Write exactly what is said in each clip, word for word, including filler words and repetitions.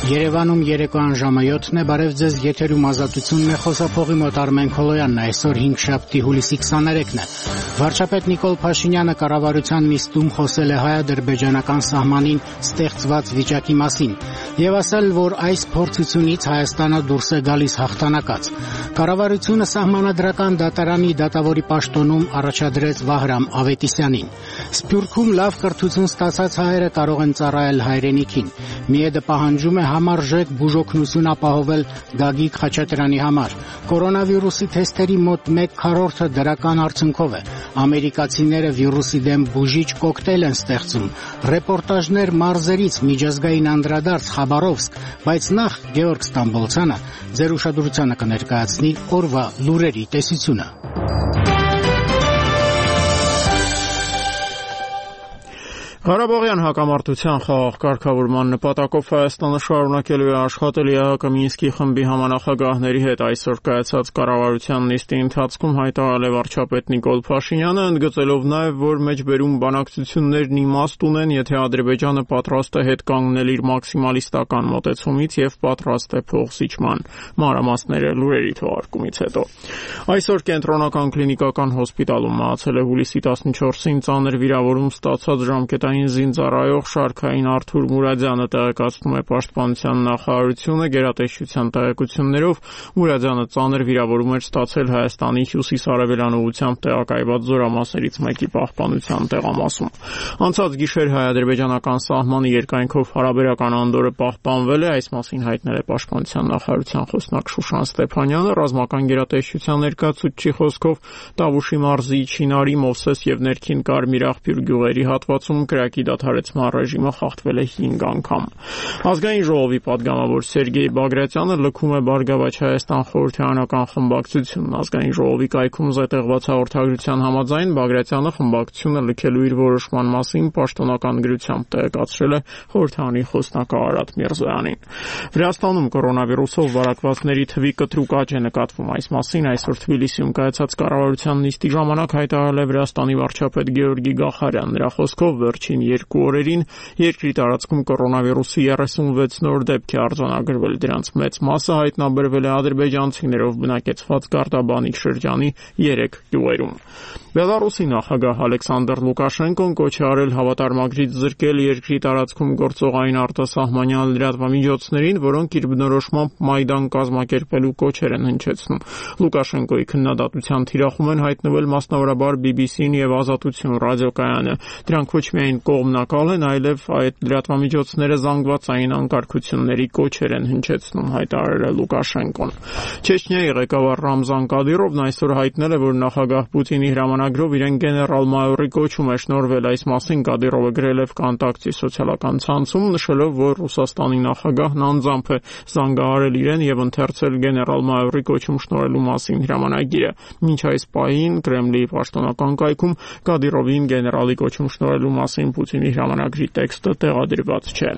Երևանում երեկոյան ժամը յոթն է, բարև ձեզ, եթերում ազատությունն է, խոսափողի մոտ Արմեն Քոլոյանն է, այսօր հինգշաբթի հուլիսի քսաներեքն է։ Վարչապետ Նիկոլ Փաշինյանը կառավարության նիստում խոսել է հայ-ադրբեջանական սահմանին ստեղծված վիճակի մասին եւ ասել, որ այս փորձությունից Հայաստանը դուրս է գալիս հաղթանակած։ Կառավարությունը սահմանադրական դատարանի դատավորի պաշտոնում առաջադրեց Վահրամ Ավետիսյանին։ Սփյուռքում լավ կրթություն ստացած հայերը կարող են ծառայել հայրենիքին։ Միեդը պահանջում է համարժեք բուժօգնություն ապահովել Գագիկ Խաչատրյանի համար։ Կորոնավիրուսի թեստերի մոտ մեկ քառորդը դրական արդյունքով է։ Ամերիկացիները վիրուսի դեմ բուժիչ կոկտեյլ են ստեղծում։ Ռեպորտաժներ մարզերից, միջազգային անդրադարձ Խաբարովսկ, բայց նախ Գեորգ Ստամբոլցյանը ձեր ուշադրությանը կներկայացնի օրվա լուրերի տեսությունը։ Ղարաբաղյան հակամարտության խաղաղ կարգավորման նպատակով Հայաստանը շարունակելու է աշխատել ԵԱՀԿ Մինսկի խմբի համանախագահների հետ այսօր կայացած կառավարության նիստի ընթացքում հայտարարել է վարչապետ Նիկոլ Փաշինյանը, ընդգծելով նաև, որ մեջբերում բանակցություններն իմաստ ունեն, եթե Ադրբեջանը պատրաստ է հետ կանգնել իր մաքսիմալիստական մոտեցումից եւ պատրաստ է փոխզիջման։ Մանրամասները լուրերի թողարկումից հետո։ Այսօր կենտրոնական կլինիկական հոսպիտալում մահացել է հուլիսի տասնչորսին ծանր վիրավորում ստացած ժամկետային զինծառայող Շարքային Արթուր Մուրադյանը, տեղեկացնում է Պաշտպանության նախարարությունը։ Գերատեսչության տեղեկություններով Մուրադյանը ծանր վիրավորում էր ստացել Հայաստանի հյուսիս-արևելյան ուղղությամբ տեղակայված զորամասերից մեկի պահպանության տեղամասում։ Անցած գիշեր հայ-ադրբեջանական սահմանի երկայնքով հարաբերական անդորը պահպանվել է, այս մասին հայտնել է Պաշտպանության նախարարության խոսնակ Շուշան Ստեփանյանը։ Ռազմական գերատեսչության ներկայացուցչի խոսքով Տավուշի մարզի Չինարի, Մովսես եւ ներքին Կարմիր աղբյուր գյուղերի հատվածում կրակի դադարեցման ռեժիմը խախտվել է հինգ անգամ։ Ազգային ժողովի падգամավոր Սերգեյ Բագրատյանը լքում է Բարգավաճ Հայաստան խորհրդարանական խմբակցությունն։ Ազգային ժողովի կայքում զետեղված հաղորդագրության համաձայն Բագրատյանը խմբակցությունը լքելու իր որոշման մասին պաշտոնական գրությամբ տեղեկացրել է խորհրդարանի խոսնակ Արարատ Միրզոյանին։ Վրաստանում կորոնավիրուսով վարակվածների թվի կտրուկ աճ է նկատվում։ Այս մասին այսօր Թբիլիսիում կայացած կառավարության նիստի ժամանակ հայտարարել է Վրաստանի վարչապետ Գեորգի Գախարյան։ Նրա խոսքով վերջին երկու օրերին երկրի տարածքում կորոնավիրուսի երեսունվեց նոր դեպք է արձանագրվել։ Դրանց մեծ մասը հայտնաբերվել է ադրբեջանցիներով բնակեցված Կարտաբանի շրջանի երեք գյուղերում։ Բելարուսի նախագահ Ալեքսանդր Լուկաշենկոն կոչ է արել հավատարմագրից զրկել երկրի տարածքում գործողային արտասահմանյան լրատվամիջոցներին, որոնք իր բնորոշմամբ Մայդան կազմակերպելու կոչեր են հնչեցնում։ Լուկաշենկոյի քննադատության թիրախում են հայտնվել մասնավորաբար բի բի սին եւ Ազատություն ռադիոկայանը։ Դրանք ոչ միայն կողմնակալ են, այլև այդ լրատվամիջոցները զանգվածային անկարգությունների կոչեր են հնչեցնում, հայտարարել է Լուկաշենկոն։ Չեչնիայի ղեկավար Ռամզան Կադիրովն այսօր հայտնել է, որ նախագահ Պուտինի հրամանագրով իրեն գեներալ-մայորի կոչում է շնորհվել։ Այս մասին Կադիրովը գրել է Վկոնտակտի սոցիալական ցանցում, նշելով, որ Ռուսաստանի նախագահն անձամբ է զանգահարել իրեն եւ ընթերցել գեներալ-մայորի կոչում շնորհելու մասին հրամանագիրը։ Մինչ այս պահին Կրեմլի պաշտոնական կայքում Կադիրովին գեներալի կոչում շնորհելու մասին Պուտինի հրամանագրի տեքստը տեղադրված չէ։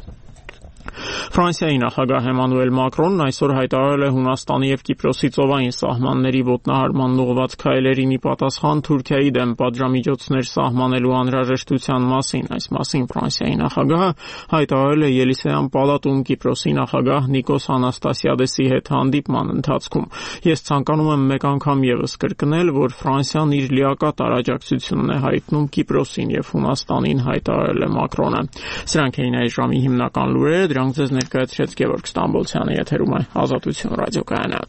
Ֆրանսիայի նախագահ Էմանուել Մակրոնն այսօր հայտարարել է Հունաստանի եւ Կիպրոսի ծովային սահմանների ոտնահարման ուղղված քայլերին ի պատասխան Թուրքիայի դեմ պատժամիջոցներ սահմանելու անհրաժեշտության մասին։ Այս մասին Ֆրանսիայի նախագահը հայտարարել է Ելիսեյան պալատում Կիպրոսի նախագահ Նիկոս Անաստասիադեսի հետ հանդիպման ընթացքում։ Ես ցանկանում եմ մեկ անգամ եւս կրկնել, որ Ֆրանսիան իր լիակատ աջակցությունն է հայտնում Կիպրոսին եւ Հունաստանին, հայտարարել է Մակրոնը։ Սրանք էին այս ժամի հիմնական լուրերը, դրանք ձեզ ներկայացրեց Գեորգ Ստամբոլցյանը, եթերում է Ազատություն ռադիոկայանը։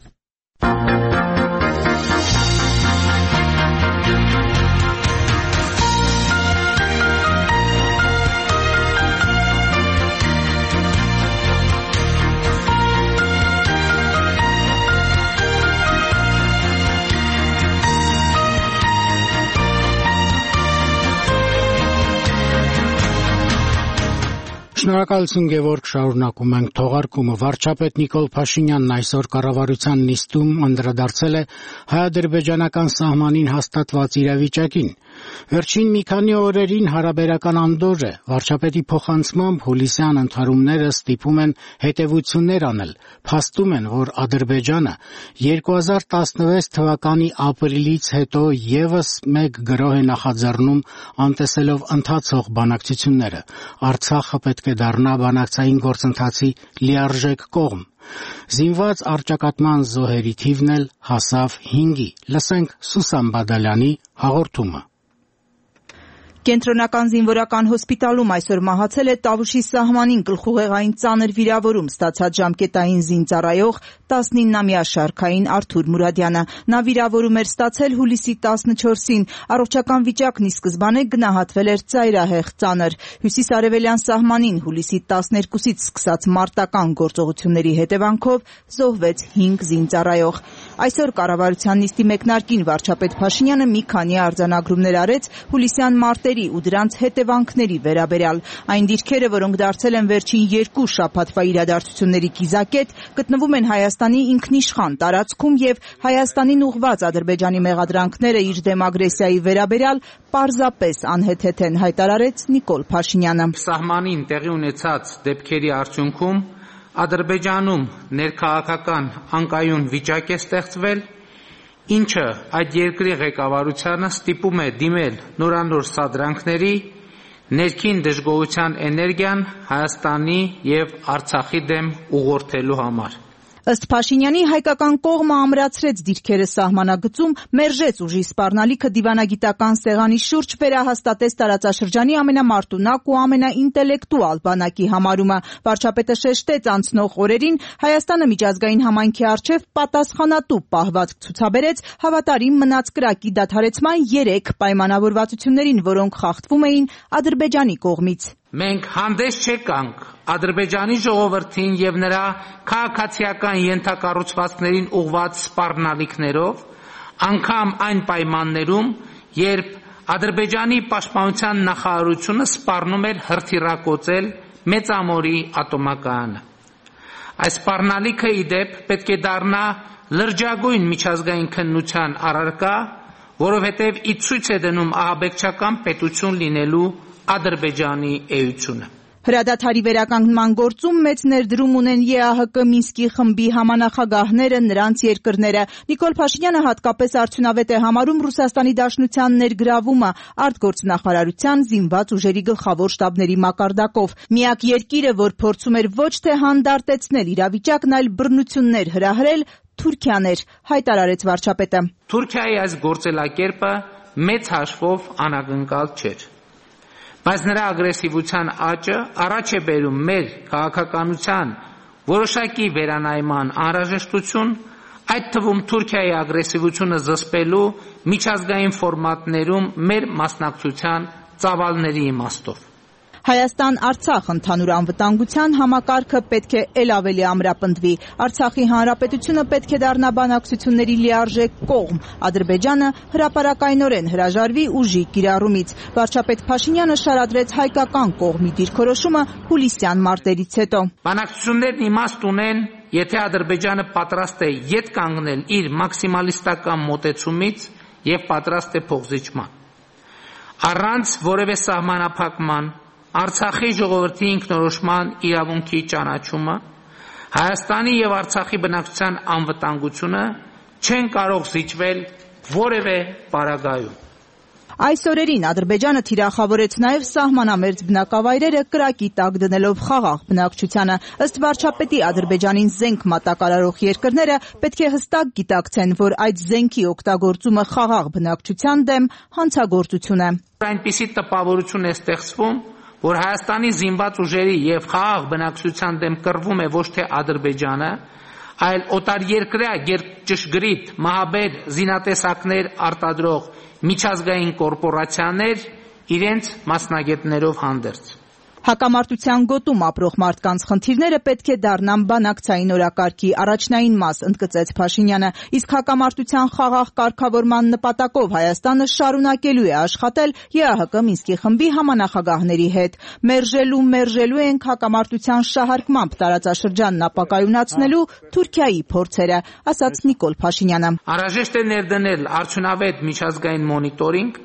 Շնորհակալություն Գևորգ, շարունակում ենք թողարկումը։ Վարչապետ Նիկոլ Փաշինյանն այսօր կառավարության նիստում անդրադարձել է հայ-ադրբեջանական սահմանին հաստատված իրավիճակին։ Վերջին մի քանի օրերին հարաբերական անդոր է, վարչապետի փոխանցմամբ հուլիսյան ընդհարումները ստիպում են հետևություններ անել, փաստում են, որ Ադրբեջանը երկու հազար տասնվեց թվականի ապրիլից հետո եւս մեկ գրոհ է նախաձեռնում անտեսելով ընթացող բանակցությունները։ Արցախը պետք է դառնա բանակցային գործընթացի լիարժեք կողմ։ Զինված առճակատման զոհերի թիվն էլ հասավ հինգի։ Լսենք Սուսան Բադալյանի հաղորդումը։ Կենտրոնական զինվորական հոսպիտալում այսօր մահացել է Տավուշի սահմանին գլխուղեղային ծանր վիրավորում ստացած ժամկետային զինծառայող տասնիննամյա շարքային Արթուր Մուրադյանը։ Նա վիրավորում էր ստացել հուլիսի տասնչորսին։ Առողջական վիճակն ի սկզբանե գնահատվել էր ծայրահեղ ծանր։ Հյուսիսարևելյան սահմանին հուլիսի տասներկուսից սկսած մարտական գործողությունների հետևանքով զոհվեց հինգ զինծառայող։ Այսօր կառավարության նիստի մեկնարկին վարչապետ Փաշինյանը մի քանի արձանագրումներ արեց հուլիսյան մարտերի ու դրանց հետևանքների վերաբերյալ։ Այն դիրքերը, որոնք դարձել են վերջին երկու շաբաթվա իրադարձությունների կիզակետ, գտնվում են Հայաստանի ինքնիշխան տարածքում եւ Հայաստանին ուղղված Ադրբեջանի մեղադրանքները իր դեմ ագրեսիայի վերաբերյալ պարզապես անհեթեթ են, հայտարարեց Նիկոլ Փաշինյանը։ Սահմանին տեղի ունեցած դեպքերի արդյունքում Ադրբեջանում ներքաղաքական անկայուն վիճակ է ստեղծվել, ինչը այդ երկրի ղեկավարությանը ստիպում է դիմել նորանոր սադրանքների, ներքին դժգոհության էներգիան Հայաստանի եւ Արցախի դեմ ուղղորդելու համար։ Ըստ Փաշինյանի, հայկական կողմը ամրացրեց դիրքերը սահմանագծում, մերժեց ուժի սպառնալիքը դիվանագիտական սեղանի շուրջ, վերահաստատեց տարածաշրջանի ամենամարտունակ ու ամենաինտելեկտուալ բանակի համարումը։ Վարչապետը շեշտեց անցնող օրերին Հայաստանը միջազգային համայնքի առջև պատասխանատու պահվածք ցուցաբերեց հավատարիմ մնաց կրակի դադարեցման երեք պայմանավորվածություններին, որոնք խախտվում էին Ադրբեջանի կողմից։ Մենք հանդես չեկանք Ադրբեջանի ժողովրդին եւ նրա քաղաքացիական ենթակառուցվածքներին ուղղված սպառնալիքներով, անգամ այն պայմաններում, երբ Ադրբեջանի պաշտպանության նախարարությունը սպառնում էր հրթիռակոծել Մեծամորի ատոմակայանը։ Այս սպառնալիքը ի դեպ պետք է դառնա լրջագույն միջազգային քննության առարկա, որովհետև ի ցույց է դնում ահաբեկչական պետություն լինելու Ադրբեջանի էությունը։ Հրադադարի վերականգնման գործում մեծ ներդրում ունեն ԵԱՀԿ Մինսկի խմբի համանախագահները, նրանց երկրները։ Նիկոլ Փաշինյանը հատկապես արդյունավետ է համարում Ռուսաստանի Դաշնության ներգրավումը արտգործնախարարության զինված ուժերի գլխավոր շտաբների մակարդակով։ Միակ երկիրը, որ փորձում էր ոչ թե հանդարտեցնել իրավիճակն, այլ բռնություններ հրահրել, Թուրքիան էր, հայտարարեց վարչապետը։ Թուրքիայի այս գործելակերպը մեծ հաշվով անակնկալ չէր։ Բայց նրա ագրեսիվության աճը առաջ է բերում մեր քաղաքականության որոշակի վերանայման անհրաժեշտություն, այդ թվում Թուրքիայի ագրեսիվությունը զսպելու միջազգային ֆորմատներում մեր մասնակցության ծավալների իմաստով։ Հայաստան-Արցախ ընդհանուր անվտանգության համակարգը պետք է ել ավելի ամրապնդվի։ Արցախի հանրապետությունը պետք է դառնա բանակցությունների լիարժեք կողմ։ Ադրբեջանը հրապարակայնորեն հրաժարվի ուժի կիրառումից։ Վարչապետ Փաշինյանը շարադրեց հայկական կողմի դիրքորոշումը հուլիսյան մարտերից հետո։ Բանակցություններն իմաստ ունեն, եթե Ադրբեջանը պատրաստ է ետ կանգնել իր մաքսիմալիստական մոտեցումից եւ պատրաստ է փոխզիջման։ Առանց որևէ սահմանափակման Արցախի ժողովրդի ինքնորոշման իրավունքի ճանաչումը, Հայաստանի եւ Արցախի բնակչության անվտանգությունը չեն կարող զիջվել որևէ պարագայում։ Այս օրերին Ադրբեջանը թիրախավորեց նաև սահմանամերձ բնակավայրերը կրակի տակ դնելով խաղաղ բնակչությանը։ Ըստ վարչապետի, Ադրբեջանին զենք մատակարարող երկրները պետք է հստակ գիտակցեն, որ այդ զենքի օգտագործումը խաղաղ բնակչության դեմ հանցագործություն է։ Այնպիսի տպավորություն է ստեղծվում, որ Հայաստանի զինված ուժերի եւ խաղաղ բնակչության դեմ կռվում է ոչ թե Ադրբեջանը, այլ օտարերկրյա ճշգրիտ մահաբեր զինատեսակներ արտադրող միջազգային կորպորացիաներ իրենց մասնագետներով հանդերձ։ Հակամարտության գոտում ապրող մարդկանց խնդիրները պետք է դառնան բանակցային օրակարգի առաջնային մաս, ընդգծեց Փաշինյանը, իսկ հակամարտության խաղաղ կարգավորման նպատակով Հայաստանը շարունակելու է աշխատել ԵԱՀԿ Մինսկի խմբի համանախագահների հետ։ Մերժելու մերժելու ենք հակամարտության շահարկմամբ տարածաշրջանն ապակայունացնելու Թուրքիայի փորձերը, ասաց Նիկոլ Փաշինյանը։ Անհրաժեշտ է ներդնել արդյունավետ միջազգային մոնիտորինգ,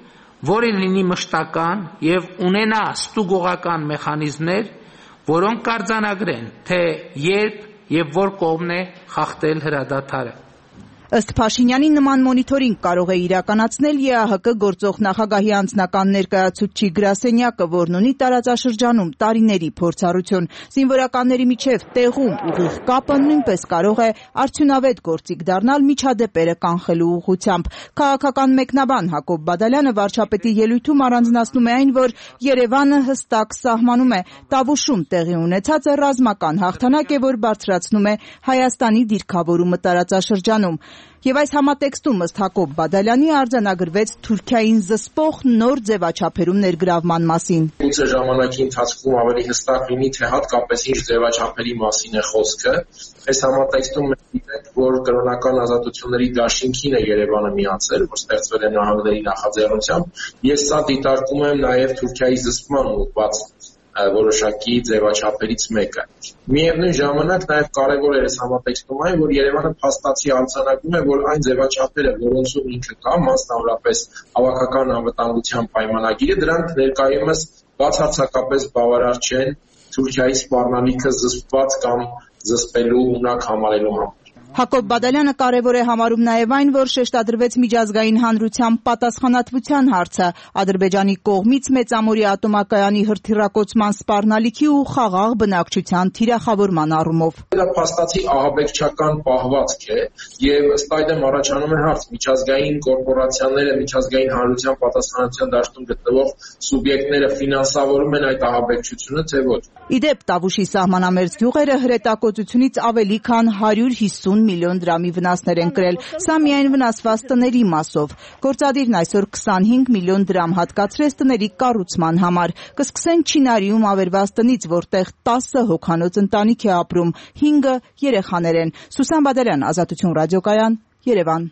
որը լինի մշտական եւ ունենա ստուգողական մեխանիզմներ, որոնք կարձանագրեն, թե երբ եւ որ կողմն է խախտել հրադադարը։ Ըստ Փաշինյանի, նման մոնիթորինգ կարող է իրականացնել Է Ա Հ Կ գործող նախագահի անձնական ներկայացուցչի գրասենյակը, որն ունի տարածաշրջանում տարիների փորձառություն։ Զինվորականների միջև տեղում ուղիղ կապը նույնպես կարող է արդյունավետ գործիք դառնալ միջադեպերը կանխելու ուղղությամբ։ Քաղաքական մեկնաբան Հակոբ Բադալյանը վարչապետի ելույթում առանձնացնում է այն, որ Երևանը հստակ սահմանում է Տավուշում տեղի ունեցածը ռազմական հաղթանակ է, որ բարձրացնում է Հայաստանի դիրքավորումը տարածաշրջանում։ Եվ այս համատեքստում, ըստ Հակոբ Բադալյանի, արձանագրվեց Թուրքիային զսպող նոր ձևաչափերում ներգրավման մասին։ Գուցե ժամանակի ընթացքում ավելի հստակ լինի, թե հատկապես ինչ ձևաչափերի մասին է խոսքը։ Այս համատեքստում մենք գիտենք, որ կրոնական ազատությունների դաշինքին է Երևանը միացել, որ ստեղծվել է նահանգների նախաձեռնությամբ։ Ես սա դիտարկում եմ նաև Թուրքիայի զսպման ուղղված որոշակի ձևաչափերից մեկը։ Միևնույն ժամանակ նաև կարևոր է այս համատեքստում այն, որ Երևանը փաստացի արձանագրում է, որ այն ձևաչափերը, որոնցում ինքը կա, մասնավորապես հավաքական անվտանգության պայմանագիրը, դրանք ներկայումս բացարձակապես բավարար չեն Թուրքիայի սպառնալիքը զսպված կամ զսպելու ունակ համարելու համար։ Հակոբ Բադալյանը կարևոր է համարում նաև այն, որ շեշտադրվեց միջազգային հանրության պատասխանատվության հարցը, Ադրբեջանի կողմից Մեծամորի ատոմակայանի հրթիռակոծման սպառնալիքի ու խաղաղ բնակչության թիրախավորման առումով։ Դա փաստացի ահաբեկչական պահվածք է եւ ըստ այդմ առաջանում է հարց՝ միջազգային կորպորացիաները, միջազգային հանրության պատասխանատվության դաշտում գտնվող սուբյեկտները ֆինանսավորում են այդ ահաբեկչությունը, թե ոչ։ Ի դեպ, Տավուշի սահմանամերձ գյուղերը հրետակոծությունից ավելի քան հարյուր հիսուն միլիոն դրամի վնասներ են կրել։ Սա միայն վնասված տների մասով։ Գործադիրն այսօր քսանհինգ միլիոն դրամ հատկացրեց տների կառուցման համար։ Կսկսեն Չինարիում ավերված տնից, որտեղ տասը հոգանոց ընտանիք է ապրում, հինգը երեխաներ են։ Սուսան Բադալյան, Ազատություն ռադիոկայան, Երևան։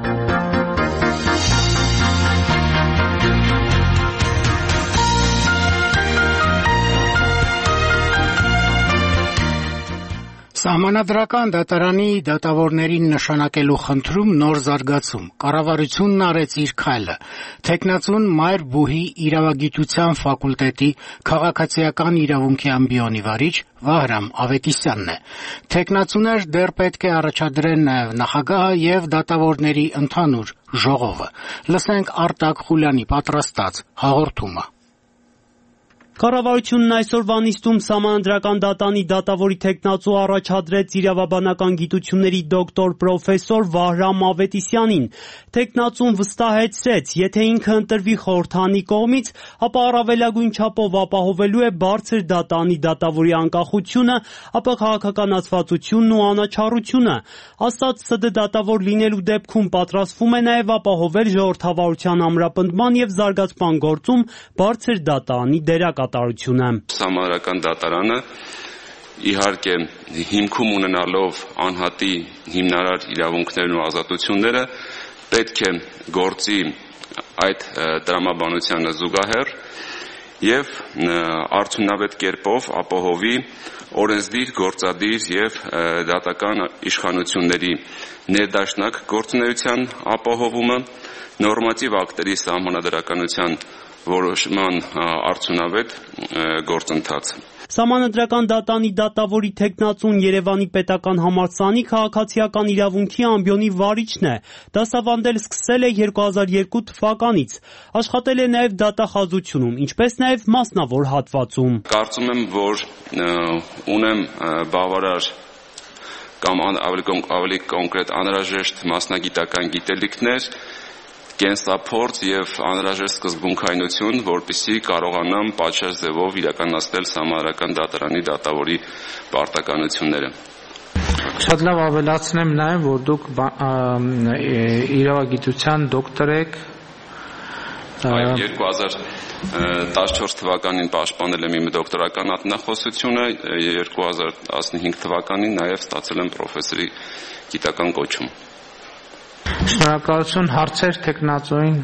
Սահմանադրական դատարանի դատավորներին նշանակելու խնդրում նոր զարգացում։ Կառավարությունն արեց իր քայլը։ Թեկնածուն Մայր Բուհի իրավագիտության ֆակուլտետի քաղաքացիական իրավունքի ամբիոնի վարիչ Վահրամ Ավետիսյանն է։ Թեկնածուներ դեռ պետք է առաջադրեն նաև նախագահը եւ դատավորների ընդհանուր ժողովը։ Լսենք Արտակ Խուլյանի պատրաստած հաղորդումը։ Կառավարությունն այսօրվա նիստում Սահմանադրական դատանի դատավորի թեկնածու առաջադրեց իրավաբանական գիտությունների դոկտոր պրոֆեսոր Վահրամ Ավետիսյանին։ Թեկնածուն վստահեցրեց, եթե ինքը ընտրվի խորհրդանի կողմից, ապա առավելագույն չափով ապահովելու է բարձր դատանի դատավորի անկախությունը, ապա քաղաքականացվածությունն ու անաչառությունը։ Ասաց Ս Դ դատավոր լինելու դեպքում պատրաստվում է նաև ապահովել ժողովրդավարության ամրապնդման եւ զարգացման գործում բարձր դատանի դերակատարությունը։ Սահմանադրական դատարանը իհարկե հիմքում ունենալով անհատի հիմնարար իրավունքներն ու ազատությունները պետք է գործի այդ տրամաբանությանը զուգահեռ եւ արդյունավետ կերպով ապահովի օրենսդիր, գործադիր եւ դատական իշխանությունների ներդաշնակ գործունեության ապահովումը, նորմատիվ ակտերի սահմանադրականության որոշման արդյունավետ գործընթաց։ Սահմանադրական դատանի դատավորի թեկնածուն Երևանի պետական համալսարանի քաղաքացիական իրավունքի ամբիոնի վարիչն է։ Դասավանդել սկսել է երկու հազար երկու թվականից։ Աշխատել է նաև դատախազությունում, ինչպես նաև մասնավոր հատվածում։ Կարծում եմ, որ ունեմ բավարար կամ ավելի կոնկրետ անհրաժեշտ մասնագիտական գիտելիքներ, կենսափորձ եւ անհրաժեշտ սկզբունքայնություն, որպեսզի կարողանամ պատշաճ ձևով իրականացնել Սահմանադրական դատարանի դատավորի պարտականությունները։ Շատ լավ ավելացնեմ նաեւ, որ դուք իրավագիտության դոկտոր եք։ երկու հազար տասնչորս թվականին պաշտպանել եմ իմ դոկտորական ատնախոսությունը, երկու հազար տասնհինգ թվականին նաեւ ստացել եմ պրոֆեսորի գիտական կոչում։ Շնորհակալություն, հարցեր թեկնածուին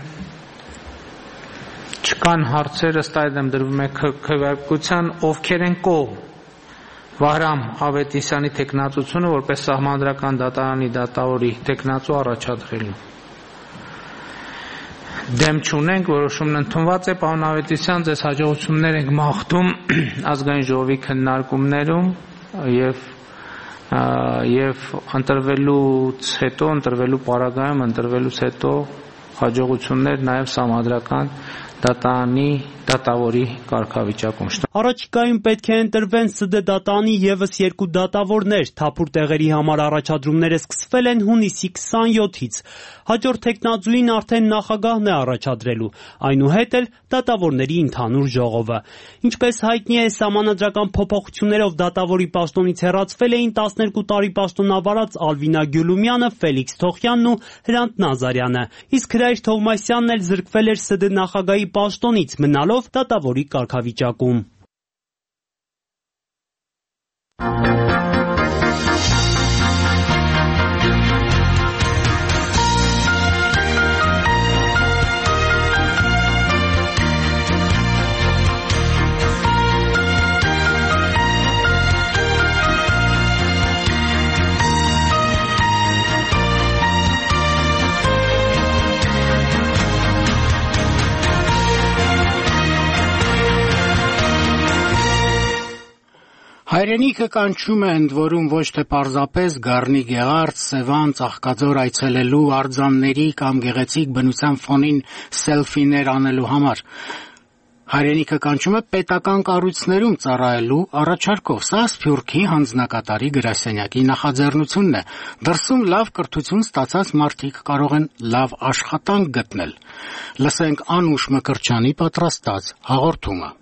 չկան հարցեր, ըստ այդմ դրվում է քվեարկության, ովքեր են կողմ Վահրամ Ավետիսյանի թեկնածությունը որպես Սահմանադրական դատարանի դատավորի թեկնածու առաջադրելու։ դեմ չունենք, որոշումն ընդունված է, պարոն Ավետիսյան, ձեզ հաջողություններ ենք մաղթում ազգային ժողովի քննարկումներում եւ եւ ընտրվելուց հետո, ընտրվելու պարագայում, ընտրվելուց հետո հաջողություններ նաեւ համադրական դատանի դատավորի կարգավիճակում։ Առաջիկայում պետք է ընտրվեն ՍԴ դատանի եւս երկու դատավորներ։ Թափուր տեղերի համար առաջադրումները սկսվել են հունիսի քսանյոթից։ Հաջորդ թեկնածուին արդեն նախագահն է առաջադրելու, այնուհետ էլ դատավորների ընդհանուր ժողովը։ Ինչպես հայտնի է, սահմանադրական փոփոխություններով դատավորի պաշտոնից հեռացվել էին տասներկու տարի պաշտոնավարած Ալվինա Գյուլումյանը, Ֆելիքս Թոխյանն ու Հրանտ Նազարյանը։ Իսկ Հրայր Թովմասյանն էլ զրկվել էր ՍԴ նախագահի պաշտոնից, մնալով դատավորի կարգավիճակում։ Հայրենիքը կանչում է ընդ որում ոչ թե պարզապես Գառնի Գեղարդ, Սևան, Ծաղկաձոր այցելելու, արձանների կամ գեղեցիկ բնության ֆոնին սելֆիներ անելու համար։ Հայրենիքը կանչում է պետական կառույցներում ծառայելու առաջարկով։ Սա Սփյուռքի հանձնակատարի գրասենյակի նախաձեռնությունն է։ Դրսում լավ կրթություն ստացած մարդիկ կարող են լավ աշխատանք գտնել։ Լսենք Անուշ Մկրտչյանի պատրաստած հաղորդումը։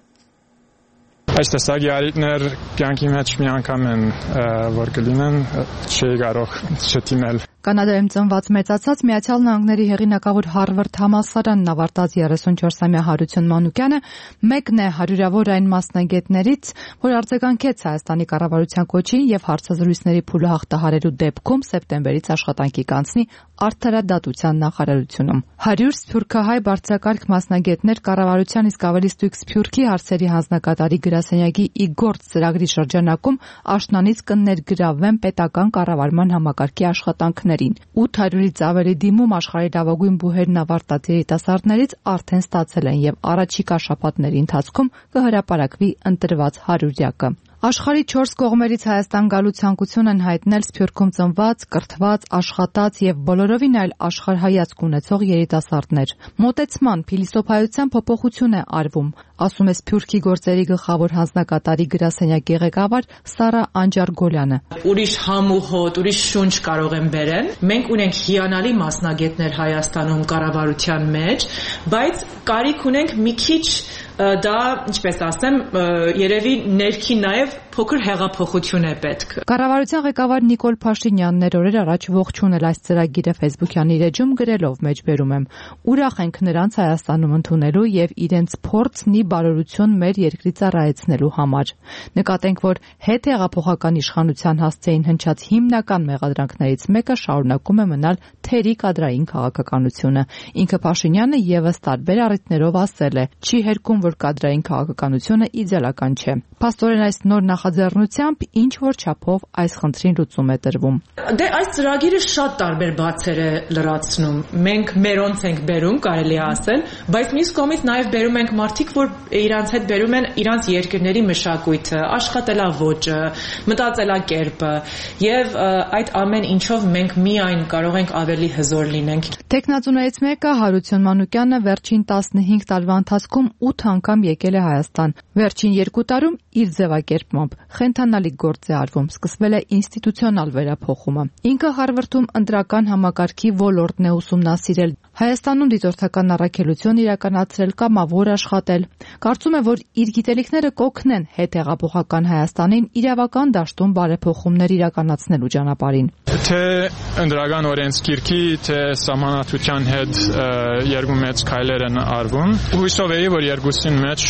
Այս տեսակի արիտներ կյանքի մեջ մի անգամ են, որ կլինեն, չի կարող չտիմել։ Կանադայում ծնված մեծացած Միացյալ Նահանգների հեղինակավոր Հարվարդ համալսարանն ավարտած երեսունչորսամյա Հարություն Մանուկյանը մեկն է հարյուրավոր այն մասնագետներից, որ արձագանքեց Հայաստանի կառավարության կոչին եւ հարցազրույցների փուլը հաղթահարելու դեպքում սեպտեմբերից աշխատանքի կանցնի Արդարադատության նախարարությունում։ հարյուր սփյուռքահայ բարձրակարգ մասնագետներ կառավարության իսկ ավելի ստույգ Սփյուռքի հարցերի հանձնակատարի գրասենյակի Իգործ ծրագրի շրջանակում աշնանից կներգրավվեն պետական կառավարման համակարգի աշխատանքներին։ ութ հարյուրից ավելի դիմում աշխարհի լավագույն բուհերն ավարտած երիտասարդներից արդեն ստացել են եւ առաջիկա շաբաթների ընթացքում կհրապարակվի ընտրված հարյուրյակը։ Աշխարհի չորս կողմերից Հայաստան գալու ցանկություն են հայտնել Սփյուռքում ծնված, կրթված, աշխատած եւ բոլորովին այլ աշխարհայացք ունեցող երիտասարդներ։ Մոտեցման փիլիսոփայության փոփոխություն է արվում, ասում է Սփյուռքի գործերի գլխավոր հանձնակատարի գրասենյակի ղեկավար Սարա Անջարգոլյանը։ Ուրիշ համ ու հոտ, ուրիշ շունչ կարող են բերեն։ Մենք ունենք հիանալի մասնագետներ Հայաստանում կառավարության մեջ, բայց կարիք ունենք մի քիչ դա, ինչպես ասեմ, երևի ներքին նաև փոքր հեղափոխություն է պետք։ Կառավարության ղեկավար Նիկոլ Փաշինյանն էր օրեր առաջ ողջունել այս ծրագիրը Facebook-յան իր էջում գրելով մեջբերում եմ. Ուրախ ենք նրանց Հայաստանում ընդունելու եւ իրենց փորձն ի բարօրություն մեր երկրի ծառայեցնելու համար։ Նկատենք, որ հետհեղափոխական իշխանության հասցեին հնչած հիմնական մեղադրանքներից մեկը շարունակում է մնալ թերի կադրային քաղաքականությունը։ Ինքը Փաշինյանը եւս տարբեր առիթներով ասել է. չի հերքում, որ կադրային քաղաքականությունը իդեալական չէ։ Փաստորեն այս նոր նախաձեռնությամբ ինչ որ չափով այս խնդրին լուծում է տրվում։ Դե այս ծրագիրը շատ տարբեր բացեր է լրացնում։ Մենք մերոնց ենք բերում, կարելի է ասել, բայց մյուս կողմից նաև բերում ենք մարդիկ, որ իրանց հետ բերում են իրանց երկրների մշակույթը, աշխատելավոճը, մտածելակերպը, եւ այդ ամեն ինչով մենք միայն կարող ենք ավելի հզոր լինենք։ Տեխնացուներից մեկը Հարություն Մանուկյանը վերջին տասնհինգ տարվա ընթացքում ութ անգամ եկել է Հայաստան։ Վերջին երկու տարում իր ձևակերպմամբ խենթանալի գործ է արվում, սկսվել է ինստիտուցիոնալ վերափոխումը։ Ինքը Հարվարդում ընտրական համակարգի ոլորտն է ուսումնասիրել, Հայաստանում դիտորդական առաքելություն իրականացրել, կամավոր աշխատել։ Կարծում է, որ իր գիտելիքները կօգնեն հետհեղափոխական Հայաստանին իրավական դաշտում բարեփոխումներ իրականացնելու ճանապարհին։ Թե ընտրական օրենսգիրքի, թե սահմանադրության հետ երկու մեծ քայլեր են արվում։ Հույսով էի, որ երկուսին մեջ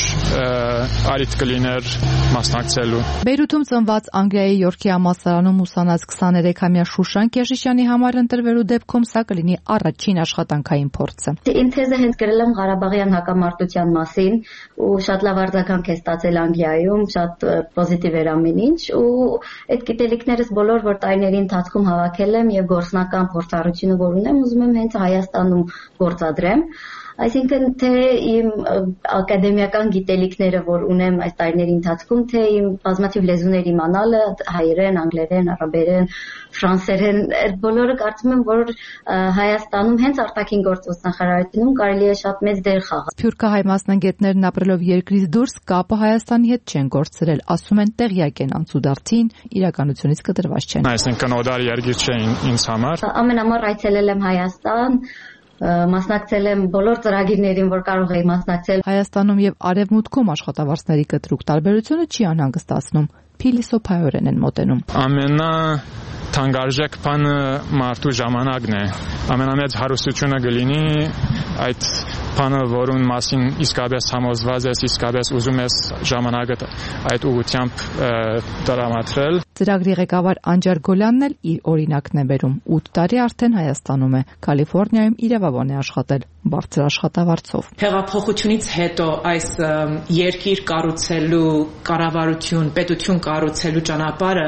արիթ կլիներ մասնակցելու։ Բեյրութում ծնված Անգլիայի Յորքի համալսարանում ուսանած քսաներեքամյա Շուշան Կեշիշյանի համար ընտրվելու դեպքում սա կլինի առաջին աշխատանքային փորձը։ Իմ թեզը հենց գրել եմ Ղարաբաղյան հակամարտության մասին ու շատ լավ արձագանք է ստացել Անգլիայում, շատ պոզիտիվ էր ամեն ինչ ու այդ գիտելիքներս բոլոր որ տարիների ընթացքում հավաքել եմ եւ գործնական փորձառությունը որ ունեմ, ուզում եմ հենց Հայաստանում գործադրեմ։ Այսինքն թե իմ ակադեմիական գիտելիքները, որ ունեմ այս տարիների ընթացքում, թե իմ բազմաթիվ լեզուներ իմանալը, հայերեն, անգլերեն, արաբերեն, ֆրանսերեն, այդ բոլորը կարծում եմ, որ Հայաստանում հենց արտաքին գործ նախարարությունում կարելի է շատ մեծ դեր խաղալ։ Սփյուռքահայ մասնագետներն ապրելով երկրից դուրս կապը Հայաստանի հետ չեն կորցրել, ասում են տեղյակ են անցուդարձին, իրականությունից կտրված չեն։ Այսինքն օդար երգիր չէ ինձ համար։ Ամենամառ այցելել եմ Հայաստան, մասնակցել եմ բոլոր ծրագիրներին, որ կարող էի մասնակցել։ Հայաստանում եւ Արևմուտքում աշխատավարձների կտրուկ տարբերությունը չի անհանգստացնում, փիլիսոփայորեն են մոտենում։ Ամենա թանկարժեք բանը մարդու ժամանակն է։ Ամենամեծ հարստությունը կլինի այդ բանը, որուն մասին իսկապես համոզված ես, իսկապես ուզում ես ժամանակը այդ ուղղությամբ տրամադրել։ Ծրագրի ղեկավար Անջար Գոլյանն էլ իր օրինակն է բերում։ ութ տարի արդեն Հայաստանում է, Կալիֆոռնիայում իրավաբան է աշխատել, բարձր աշխատավարձով։ Հեղափոխությունից հետո այս երկիր կառուցելու կառավարություն, պետություն կառուցելու ճանապարհը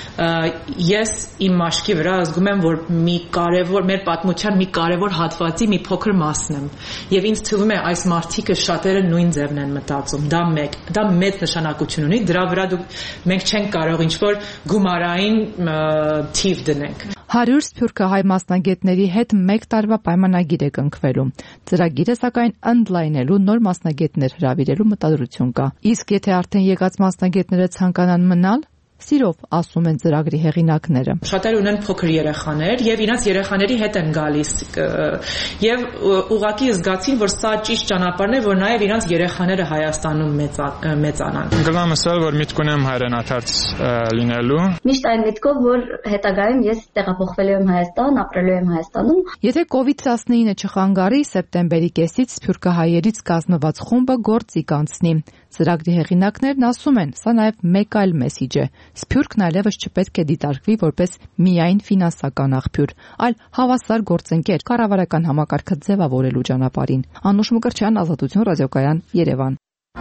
ես իմ մաշկի վրա զգում եմ, որ մի կարևոր մեր պատմության մի կարևոր հատվածի մի փոքր մասն եմ։ Եվ ինձ թվում է այս մարդիկը շատերը նույն ձևն են մտածում։ Դա մեկ, դա մեծ նշանակություն ունի, դրա վրա դուք մենք չենք կարող ինչ-որ գումարային թիվ դնենք։ հարյուր սփյուռքահայ մասնագետների հետ մեկ տարվա պայմանագիր է կնքվելու։ Ծրագիրը սակայն ընդլայնելու, նոր մասնագետներ հրավիրելու մտադրություն կա։ Իսկ եթե արդեն եկած մասնագետները ցանկանան մնալ, սիրով ասում են ծրագրի հեղինակները։ Շատերը ունեն փոքր երեխաներ եւ իրաց երեխաների հետ են գալիս եւ ուղղակի զգացին, որ սա ճիշտ ճանապարհն է, որ նաեւ իրաց երեխաները Հայաստանում մեծանան։ Գլամ ասել, որ միտք ունեմ հայրենադարձ լինելու։ Միշտ այն միտքով, որ հետագայում ես տեղափոխվելու եմ Հայաստան, ապրելու եմ Հայաստանում։ Եթե կովիդ տասնինը չխանգարի, սեպտեմբերի կեսից սփյուռքահայերից կազմված խումբը գործի կանցնի։ Ծրագրի հեղինակներն ասում են, սա նաև մեկ այլ մեսիջ է։ Սփյուռքն այլևս չպետք է դիտարկվի որպես միայն ֆինանսական աղբյուր, այլ հավասար գործընկեր կառավարական համակարգը ձևավորելու ճանապարհին։ Անուշ Մկրտչյան, Ազատություն ռադիոկայան, Երևան։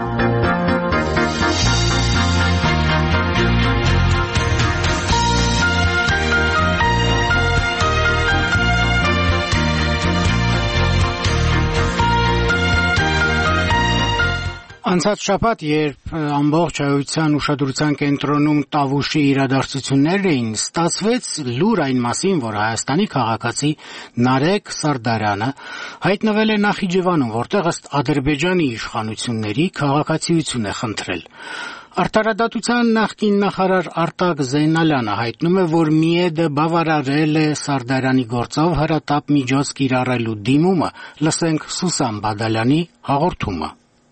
Անցած շաբաթ, երբ ամբողջ հայության ուշադրության կենտրոնում Տավուշի իրադարձություններն էին, ստացվեց լուր այն մասին, որ Հայաստանի քաղաքացի Նարեկ Սարդարյանը հայտնվել է Նախիջևանում, որտեղ ըստ Ադրբեջանի իշխանությունների քաղաքացիություն է խնդրել։ Արտարադատության նախկին նախարար Արտակ Զեյնալյանը հայտնում է, որ ՄԻԵԴ-ը բավարարել է Սարդարյանի գործով հրատապ միջոց կիրառելու դիմումը, լսենք Սուսան Բադալյանի հաղորդումը։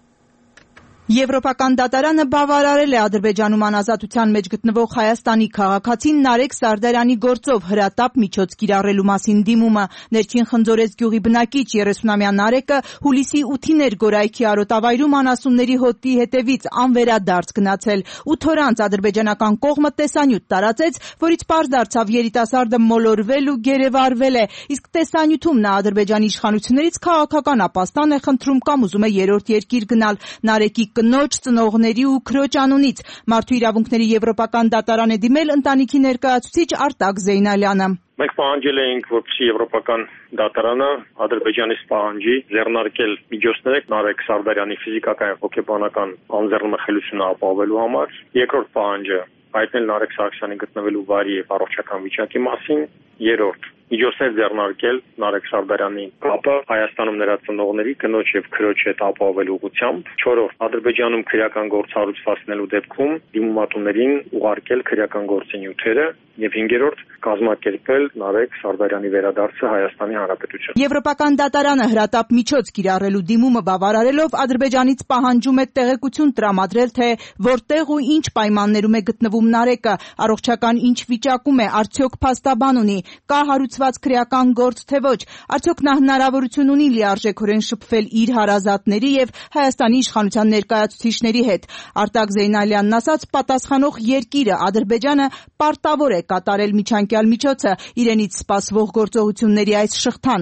Եվրոպական դատարանը բավարարել է Ադրբեջանում անազատության մեջ գտնվող Հայաստանի քաղաքացին Նարեկ Սարդարյանի գործով հրատապ միջոց կիրառելու մասին դիմումը։ Ներքին Խնձորես գյուղի բնակիչ երեսունամյա Նարեկը հուլիսի ութին էր Գորայքի արոտավայրում անասունների հոտի հետևից անվերադարձ գնացել։ ութ օր անց ադրբեջանական կողմը տեսանյութ տարածեց, որից պարզ դարձավ երիտասարդը մոլորվել ու գերեվարվել է, իսկ տեսանյութում նա Ադրբեջանի իշխանություններից քաղաքական ապաստան է խնդրում կամ ուզում է երրորդ երկիր գնալ։ Նարեկի կնոջ, ծնողների ու քրոջ անունից Մարդու իրավունքների եվրոպական դատարան է դիմել ընտանիքի ներկայացուցիչ Արտակ Զեյնալյանը։ Մենք պահանջել էինք, որպեսզի եվրոպական դատարանը Ադրբեջանից պահանջի ձեռնարկել միջոցներ Նարեկ Սարդարյանի ֆիզիկական եւ հոգեբանական անձեռնմխելիությունը ապահովելու համար։ Երկրորդ պահանջը հայտնել Նարեկ Սարգսյանի գտնվելու վարի եւ առողջական վիճակի մասին։ Երրորդ միջոցներ ձեռնարկել Նարեկ Սարդարյանի կապը Հայաստանում նրա ծնողների, կնոջ եւ քրոջ հետ ապահովելու ուղղությամբ։ Չորրորդ Ադրբեջանում քրեական գործ հարուցվածնելու դեպքում դիմումատուներին ուղարկել քրեական գործի նյութերը եւ հինգերորդ կազմակերպել Նարեկ Սարդարյանի վերադարձը Հայաստանի Հանրապետություն։ Եվրոպական դատարանը հրատապ միջոց կիրառելու դիմումը բավարարելով Ադրբեջանից պահանջում է տեղեկություն տրամադրել, թե որտեղ ու ինչ պայմաններում է գտնվում Նարեկը, առողջական ինչ վիճակում է, արդյոք փաստաբան ունի, կա հարուցված քրեական գործ թե ոչ, արդյոք նա հնարավորություն ունի լիարժեքորեն շփվել իր հարազատների եւ Հայաստանի իշխանության ներկայացուցիչների հետ։ Արտակ Զեյնալյանն ասաց, պատասխանող երկիրը Ադրբեջանը պարտավոր է կատարել միջանկյալ միջոցը իրենից սպասվող գործողությունների այս շղթան։ Մենք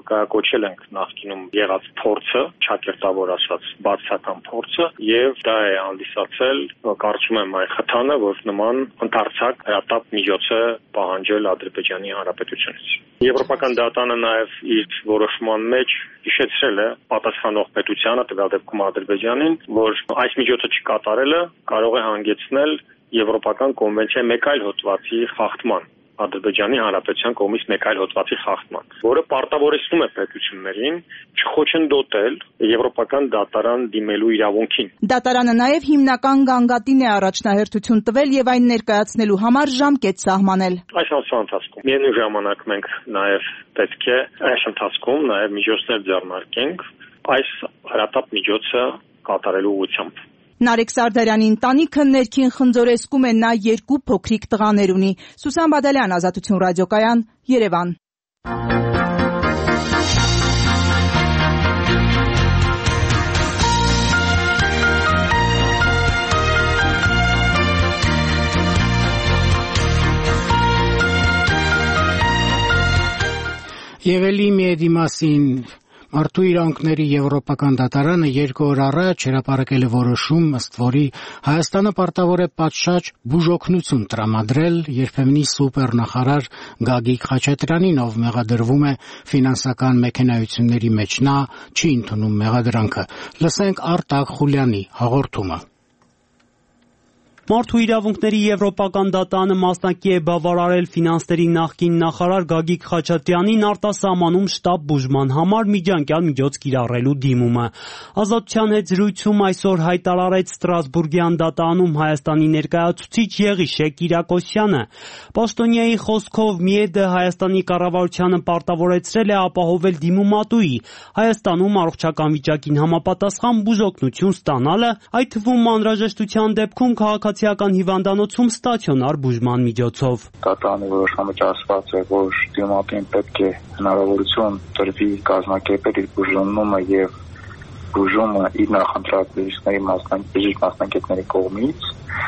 կայակոչել ենք նախկինում եղած փորձը, ճակերտավոր ասած բացական փորձը, եւ դա է հանդիսացել, կարծում եմ, այն խթանը, որ նման ընդարձակ հրատապ միջոց է պահանջել Ադրբեջանի Հանրապետությունից։ Եվրոպական դատանը նաև իր որոշման մեջ հիշեցրել է պատասխանող պետությանը, տվյալ դեպքում Ադրբեջանին, որ այս միջոցը չկատարելը կարող է հանգեցնել Եվրոպական կոնվենցիայի մեկ այլ հոդվածի խախտման, Ադրբեջանի Հանրապետության կողմից մեկ այլ հոդվածի խախտման, որը պարտավորեցնում է պետություններին չխոչընդոտել Եվրոպական դատարան դիմելու իրավունքին։ Դատարանը նաև հիմնական գանգատին է առաջնահերթություն տվել եւ այն ներկայացնելու համար ժամկետ սահմանել։ Այս ամսվա ընթացքում միևնույն ժամանակ մենք նաև պետք է այս ընթացքում նաև միջոցներ ձեռնարկենք այս հրատապ միջոցը կատարելու ուղղությամբ։ Նարեկ Սարդարյանի ընտանիքը ներքին խնձորեսկում է, նա երկու փոքրիկ տղաներ ունի։ Սուսան Բադալյան, Ազատություն ռադիոկայան, Երևան։ Եվ էլի մի մասին Մարդու իրավունքների եվրոպական դատարանը երկու օր առաջ հրապարակել է որոշում, ըստ որի Հայաստանը պարտավոր է պատշաճ բուժօգնություն տրամադրել երբեմնի սուպերնախարար Գագիկ Խաչատրյանին, ով մեղադրվում է ֆինանսական մեքենայությունների մեջ, նա չի ընդունում մեղադրանքը։ Լսենք Արտակ Խուլյանի հաղորդումը։ Մարդու իրավունքների եվրոպական դատարանը մասնակի է բավարարել ֆինանսների նախկին նախարար Գագիկ Խաչատրյանին արտասահմանում շտապ բուժման համար միջանկյալ միջոց կիրառելու դիմումը։ Ազատության հետ զրույցում այսօր հայտարարեց Ստրասբուրգյան դատարանում Հայաստանի ներկայացուցիչ Եղիշե Կիրակոսյանը։ Պաշտոնյայի խոսքով ՄԻԵԴ-ը Հայաստանի կառավարությանը պարտավորեցրել է ապահովել դիմումատուի Հայաստանում առողջական վիճակին համապատասխան բուժօգնություն ստանալը, այդ թվում անհրաժեշտության դեպքում քաղաքացիական հիվանդանոցում ստացիոնար բուժման միջոցով։ Դատարանի որոշումը ասված է, որ դիմումատուին պետք է հնարավորություն տրվի կազմակերպել իր բուժումը եւ բուժումը իր նախընտրած բժիշկների մասնակցի մասնակիցների կողմից,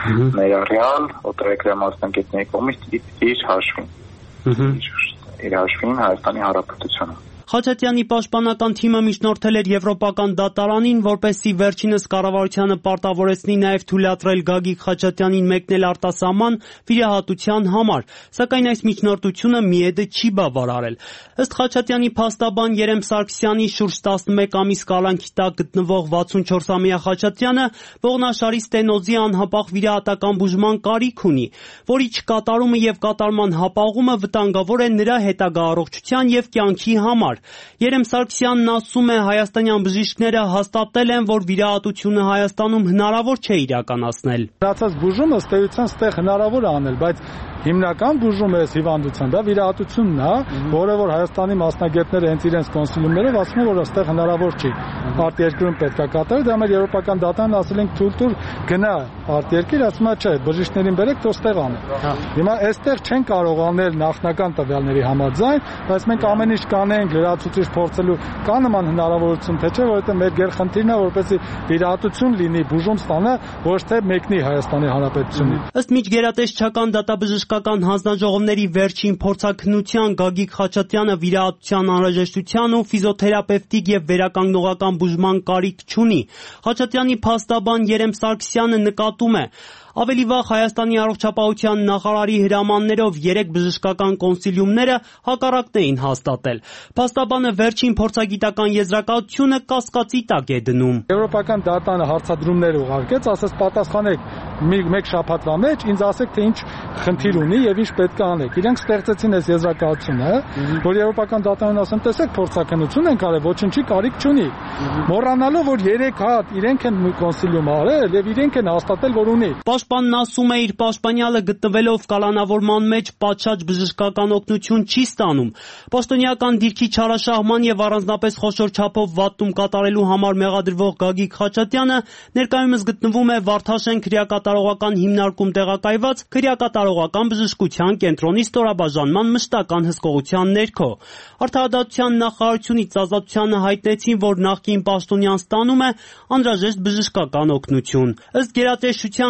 ներառյալ օտարերկրյա մասնակիցների կողմից իր հաշվին։ Իր հաշվին Հայաստանի Հանրապետությունը։ Խաչատրյանի պաշտպանական թիմը միջնորդել էր Եվրոպական դատարանին, որպեսզի վերջինս կառավարությանը պարտավորեցնի նաև թույլատրել Գագիկ Խաչատրյանին մեկնել արտասահման վիրահատության համար, սակայն այս միջնորդությունը ՄԻԵԴ-ը չի բավարարել։ Ըստ Խաչատրյանի փաստաբան Երեմ Սարգսյանի, շուրջ տասնմեկ ամիս կալանքի տակ գտնվող վաթսունչորսամյա Խաչատրյանը ողնաշարի ստենոզի անհապաղ վիրահատական բուժման կարիք ունի, որի չկատարումը եւ կատարման հապաղումը վտանգավոր է նրա հետագա առողջության եւ կյանքի համար։ Երեմ Սարգսյանն ասում է, հայաստանյան բժիշկները հաստատել են, որ վիրահատությունը Հայաստանում հնարավոր չէ իրականացնել։ Մնացած բուժումը ըստ էության ստեղ հնարավոր է անել, բայց հիմնական բուժումը այս հիվանդության, դա վիրահատությունն է, որը որ Հայաստանի մասնագետները հենց իրենց կոնսիլիումներով ասում են, որ այստեղ հնարավոր չի։ Արտերկրում պետք է կատարել, դա մեր եվրոպական դատարանն ասել են թույլ տուր գնա արտերկիր, ասում է չէ, բժիշկներին բերեք, թող ստեղ անեն։ Հիմա այստեղ չեն կարող անել նախնական տվյալների համաձայն, բայց մենք ամեն ինչ կանենք լրացուցիչ փորձելու, կա նման հնարավորություն, թե չէ, որովհետեւ մեր գերխնդիրն է, որպեսզի վիրահատություն լինի, բուժում ստանա, ոչ թե մեկնի Հայաստանի Հանրապետությունից։ Ըստ միջգերատեսչական դատաբժշկական հանձնաժողովների վերջին փորձաքննության Գագիկ Խաչատրյանը վիրահատության անհրաժեշտության ու ֆիզիոթերապևտիկ եւ վերականգնողական բուժման կարիք չունի։ Խաչատրյանի փաստաբան Երեմ Սարգսյանը նկատում է, ավելի վաղ Հայաստանի առողջապահության նախարարի հրամաններով երեք բժշկական կոնսիլիումները հակառակն էին հաստատել։ Փաստաբանը վերջին փորձագիտական եզրակացությունը կասկածի տակ է դնում։ Եվրոպական դատարանը հարցադրումներ ուղարկեց, ասաց պատասխանեք մեկ շաբաթվա մեջ, ինձ ասեք թե ինչ խնդիր ունի եւ ինչ պետք է անեք։ Իրենք ստեղծեցին այս եզրակացությունը, որ Եվրոպական դատարանն ասեն, տեսեք փորձաքննություն են կարել, ոչինչի կարիք չունի։ Մոռանալով որ երեք հատ իրենք են կոնսիլիում արել եւ իրենք են հաստատել, որ ունի։ Պաշտպանն ասում է, իր պաշտպանյալը գտնվելով կալանավորման մեջ պատշաճ բժշկական օգնություն չի ստանում։ Պաշտոնյական դիրքի չարաշահման եւ առանձնապես խոշոր չափով վատում կատարելու համար մեղադրվող Գագիկ Խաչատրյանը ներկայումս գտնվում է Վարդաշեն քրեակատարողական հիմնարկում տեղակայված քրեակատարողական բժշկության կենտրոնի ստորաբաժանման մշտական հսկողության ներքո։ Արդարադատության նախարարությունից Ազատությանը հայտնեցին, որ նախկին պաշտոնյան ստանում է անհրաժեշտ բժշկական օգնություն։ Ըստ գերատեսչության Գագիկ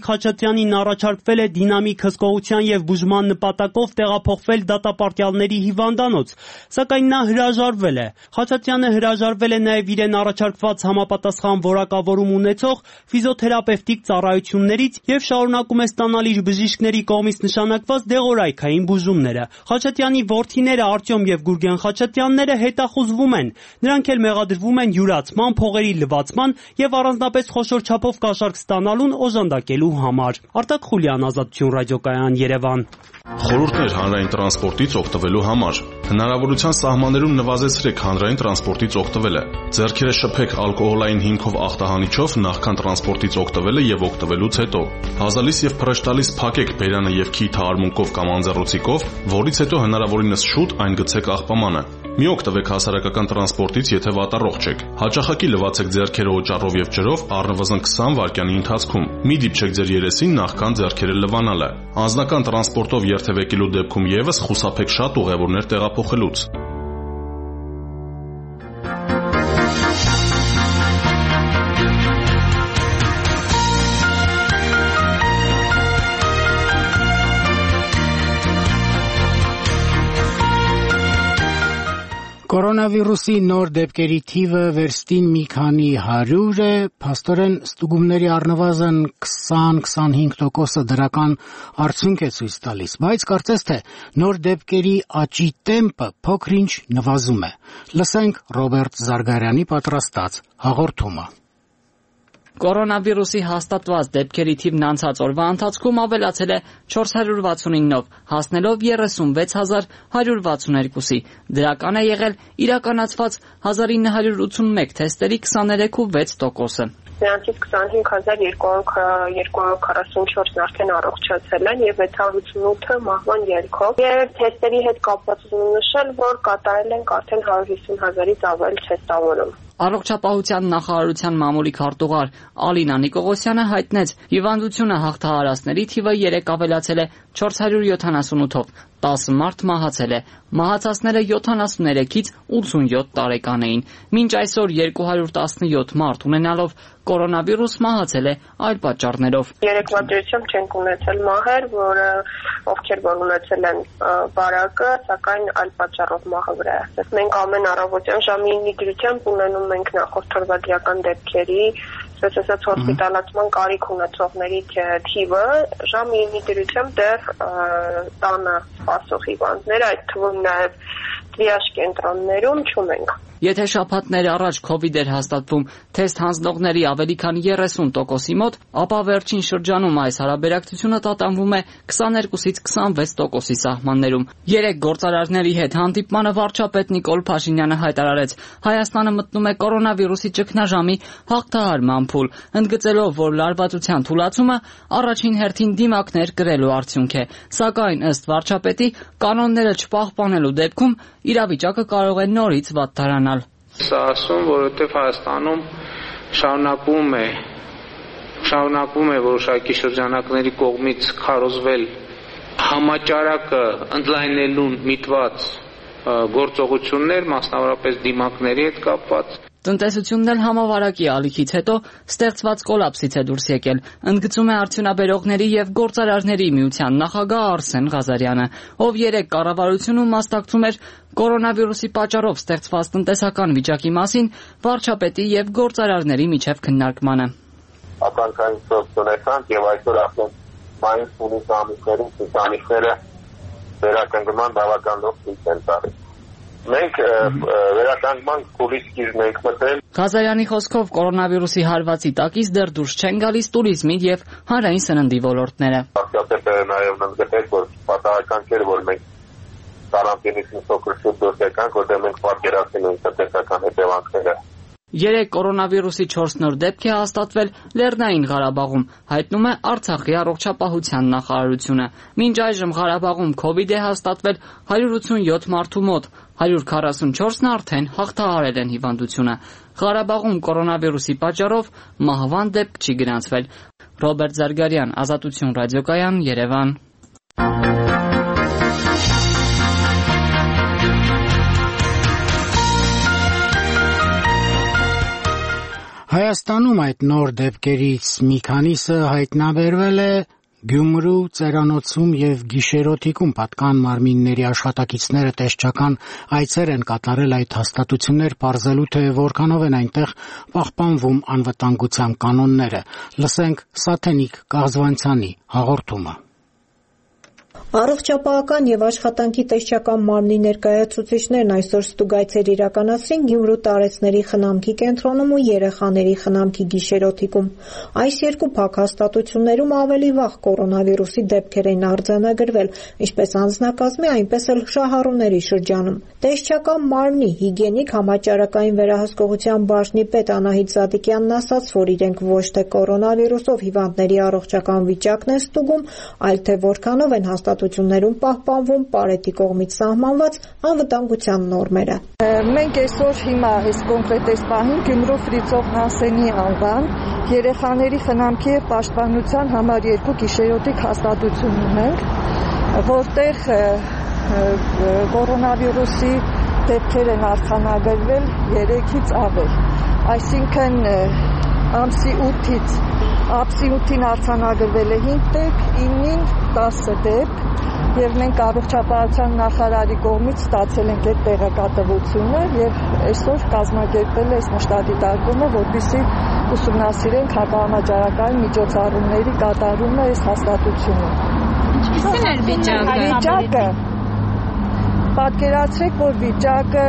Խաչատրյանին առաջարկվել է դինամիկ հսկողության եւ բուժման նպատակով տեղափոխվել դատապարտյալների հիվանդանոց, սակայն նա հրաժարվել է։ Խաչատրյանը հրաժարվել է նաեւ իրեն առաջարկված համապատասխան որակավորում ունեցող ֆիզիոթերապևտիկ ծառայություններից եւ շարունակում է ստանալ իր բժիշկների կողմից նշանակված դեղորայքային բուժումները։ Խաչատրյանի որդիները Արտյոմ եւ Գուրգեն Խաչատրյանները հետախուզվում են։ Նրանք էլ մեղադրվում են յուրացման, փողերի լվացման եւ առանձնապես խոշոր չափով կաշառք ստանալուն օժանդակելու համար։ Արտակ Խուլյան, Ազատություն ռադիոկայան, Երևան։ Խորհուրդներ հանրային տրանսպորտից օգտվելու համար։ Հնարավորության սահմաններում նվազեցրեք հանրային տրանսպորտից օգտվելը։ Ձեռքերը շփեք ալկոհոլային հիմքով ախտահանիչով նախքան տրանսպորտից օգտվելը եւ օգտվելուց հետո։ Հազալիս եւ փռշտալիս փակեք բերանը եւ քիթը արմունկով կամ անձեռոցիկով, որից հետո հնարավորինս շուտ այն գցեք աղբամանը։ Մի օգտվեք հասարակական տրանսպորտից, եթե վատառողջ եք։ Հաճախակի լվացեք ձեռքերը օճառով եւ ջրով առնվազն քսան վայրկյանի ընթացքում։ Մի դիպչեք ձեր երեսին նախքան ձեռքերը լվանալը։ Անձնական տրանսպորտով երթևեկելու դեպքում եւս խուսափեք շատ ուղևորներ տեղափոխելուց։ Կորոնավիրուսի նոր դեպքերի թիվը վերստին մի քանի հարյուր է, փաստորեն ստուգումների առնվազն քսան-քսանհինգ տոկոսը դրական արդյունք է ցույց տալիս, բայց կարծես թե նոր դեպքերի աճի տեմպը փոքր-ինչ նվազում է։ Լսենք Ռոբերտ Զարգարյանի պատրաստած հաղորդումը։ Կորոնավիրուսի հաստատված դեպքերի թիվն անցած օրվա ընթացքում ավելացել է չորս հարյուր վաթսունինով, հասնելով երեսունվեց հազար հարյուր վաթսուներկուսի։ Դրական է եղել իրականացված հազար ինը հարյուր ութսունմեկ թեստերի քսաներեք ու վեց տոկոսը։ Նրանցից քսանհինգ հազար երկու հարյուր քառասունչորսն արդեն առողջացել են եւ վեց հարյուր ութսունութը մահվան ելքով։ Եվ թեստերի հետ կապված ուզում նշել, որ կատարել ենք արդեն հարյուր հիսուն հազարից ավել թեստավորում։ Առողջապահության նախարարության մամուլի քարտուղար Ալինա Նիկողոսյանը հայտնեց, հիվանդությունը հաղթահարածների թիվը երեք ավելացել է չորս հարյուր յոթանասունութով, տասը մարդ մահացել է, մահացածները յոթանասուներեքից ութսունյոթ տարեկան էին, մինչ այսօր երկու հարյուր տասնյոթ մարդ ունենալով կորոնավիրուս մահացել է այլ պատճառներով։ Երեկվա դրությամբ չենք ունեցել մահեր, որը ովքեր որ ունեցել են բարակը, սակայն այլ պատճառով մահը վրա է։ Մենք ամեն առավոտյան ժամի ինի դրությամբ ունենում ենք նախորդ օրվա դրական դեպքերի, այսպես ասած հոսպիտալացման կարիք ունեցողների թիվը ժամի ինի դրությամբ դեռ տանը սպասող հիվանդներ, այդ թվում նաև տրիաժ կենտրոններում չունենք։ Եթե շաբաթներ առաջ քովիդ էր հաստատվում թեստ հանձնողների ավելի քան երեսուն տոկոսի մոտ, ապա վերջին շրջանում այս հարաբերակցությունը տատանվում է քսաներկուսից քսանվեց տոկոսի սահմաններում։ Երեք գործարարների հետ հանդիպմանը վարչապետ Նիկոլ Փաշինյանը հայտարարեց, Հայաստանը մտնում է կորոնավիրուսի ճգնաժամի հաղթահարման փուլ, ընդգծելով, որ լարվածության թուլացումը առաջին հերթին դիմակներ կրելու արդյունք է, սակայն ըստ վարչապետի կանոնները չպահպանելու դեպքում իրավիճակը կարող է նորից վատթարանալ։ Սա ասում, որովհետև Հայաստանում շարունակվում է շարունակվում է որոշակի շրջանակների կողմից քարոզվել համաճարակը ընդլայնելուն միտված գործողություններ, մասնավորապես դիմակների հետ կապված։ Տնտեսությունն էլ համավարակի ալիքից հետո ստեղծված կոլապսից է դուրս եկել, ընդգծում է արդյունաբերողների եւ գործարարների միության նախագահ Արսեն Ղազարյանը, ով երեք կառավարությունում մասնակցում էր կորոնավիրուսի պատճառով ստեղծված տնտեսական վիճակի մասին վարչապետի եւ գործարարների միջև քննարկմանը։ Ակնկալային ծոցոնեքան եւ այսօր արդեն մայիս հունիս ամիսներին ցուցանիշները վերականգնման բավական լավ ցույց են տալիս։ Մենք վերականգնման կուրսից ենք մտել։ Ղազարյանի խոսքով կորոնավիրուսի հարվածի տակից դեռ դուրս չեն գալիս տուրիզմի եւ հանրային սննդի ոլորտները։ Հաստատել է նաեւ ընդգծել, որ պատահական չէ, որ մենք կարանտինից փոքր շուտ դուրս եկանք, որտեղ մենք պատկերացնում ենք տնտեսական հետևանքները։ Երեք կորոնավիրուսի չորս նոր դեպք է հաստատվել Լեռնային Ղարաբաղում, հայտնում է Արցախի առողջապահության նախարարությունը։ Մինչ այժմ Ղարաբաղում քովիդ է հաստատվել հարյուր ութսունյոթ մարդու մոտ, հարյուր քառասունչորսն արդեն հաղթահարել են հիվանդությունը։ Ղարաբաղում կորոնավիրուսի պատճառով մահվան դեպք չի գրանցվել։ Ռոբերտ Զարգարյան, Ազատություն ռադիոկայան, Երևան։ Հայաստանում այդ նոր դեպքերից մի քանիսը հայտնաբերվել է Գյումրու, Ծերանոցում եւ Գիշերօթիկում պատկան մարմինների աշխատակիցները տեսչական այցեր են կատարել այդ հաստատություններ պարզելու, թե որքանով են այնտեղ պահպանվում անվտանգության կանոնները։ Լսենք Սաթենիկ Կազվանցյանի հաղորդումը։ Առողջապահական եւ աշխատանքի տեսչական մարմնի ներկայացուցիչներն այսօր ստուգայցեր իրականացրին Գյումրու տարեցների խնամքի կենտրոնում ու երեխաների խնամքի գիշերօթիկում։ Այս երկու փակ հաստատություններում ավելի վաղ կորոնավիրուսի դեպքեր են արձանագրվել, ինչպես անձնակազմի, այնպես էլ շահառուների շրջանում։ Տեսչական մարմնի հիգիենիկ համաճարակային վերահսկողության բաժնի պետ Անահիտ Զադիկյանն ասաց, որ իրենք ոչ թե կորոնավիրուսով հիվանդների առողջական վիճակն են ստուգում, այլ թե որքանով են հաստատություններում պահպանվում Պարետի կողմից սահմանված անվտանգության նորմերը։ Մենք այսօր հիմա այս կոնկրետ այս պահին Գյումրու Ֆրիցոֆ Նասենի անվան երեխաների խնամքի եւ պաշտպանության համար երկու գիշերօթիկ հաստատություն ունենք, որտեղ կորոնավիրուսի դեպքեր են արձանագրվել երեքից ավել։ Այսինքն ամսի ութից Ապսի ութին արձանագրվել է հինգ դեպք, իննին տասը դեպք, եւ մենք առողջապահության նախարարի կողմից ստացել ենք այդ տեղեկատվությունը եւ այսօր կազմակերպել է այս մշտադիտարկումը, որպեսզի ուսումնասիրենք հակահամաճարակային միջոցառումների կատարումը այս հաստատությունում։ Ինչպիսին է վիճակը։ Վիճակը պատկերացրեք, որ վիճակը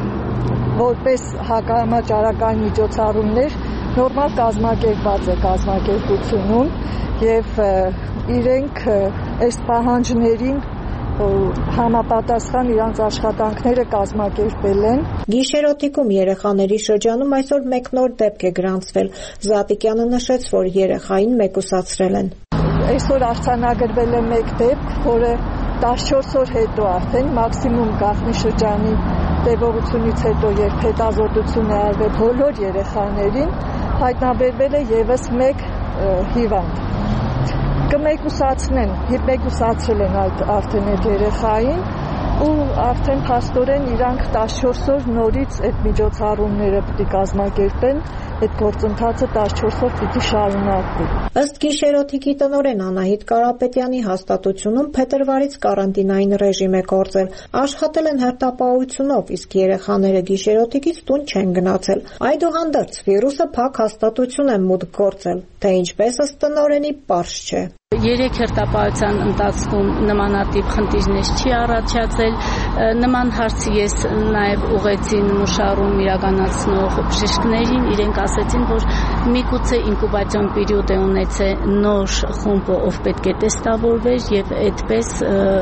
որպես հակահամաճարակային միջոցառումներ նորմալ կազմակերպված է կազմակերպությունում եւ իրենք այս պահանջներին համապատասխան իրանց աշխատանքները կազմակերպել են։ Գիշերօթիկում երեխաների շրջանում այսօր մեկ նոր դեպք է գրանցվել։ Զատիկյանը նշեց, որ երեխային մեկուսացրել են։ Այսօր արձանագրվել է մեկ դեպք, որը տասնչորս օր հետո արդեն մաքսիմում գաղտնի շրջանի տևողությունից հետո, երբ հետազոտություն է արվել բոլոր երեխաներին, հայտնաբերվել է եւս մեկ հիվանդ։ Կմեկուսացնեն, մեկուսացրել են այդ արդեն այդ երեխային ու արդեն փաստորեն իրանք տասնչորս օր նորից այդ միջոցառումները պիտի կազմակերպեն, այդ գործընթացը տասնչորս օր պիտի շարունակվի։ Ըստ գիշերօթիկի տնօրեն Անահիտ Կարապետյանի հաստատությունում փետրվարից կարանտինային ռեժիմ է գործել։ Աշխատել են հերթապահությունով, իսկ երեխաները գիշերօթիկից տուն չեն գնացել։ Այդուհանդերձ վիրուսը փակ հաստատություն է մուտք գործել, թե ինչպես ըստ տնօրենի պարզ չէ։ Երեք հերթապահության ընթացքում նմանատիպ խնդիրներ չի առաջացել։ Նման հարցի ես նաև ուղեցի նմուշարում իրականացնող բժիշկներին, իրենք ասեցին, որ միգուցե ինկուբացիոն պերիոդ է ունեցել նոր խումբը, ով պետք է տեստավորվեր եւ այդպես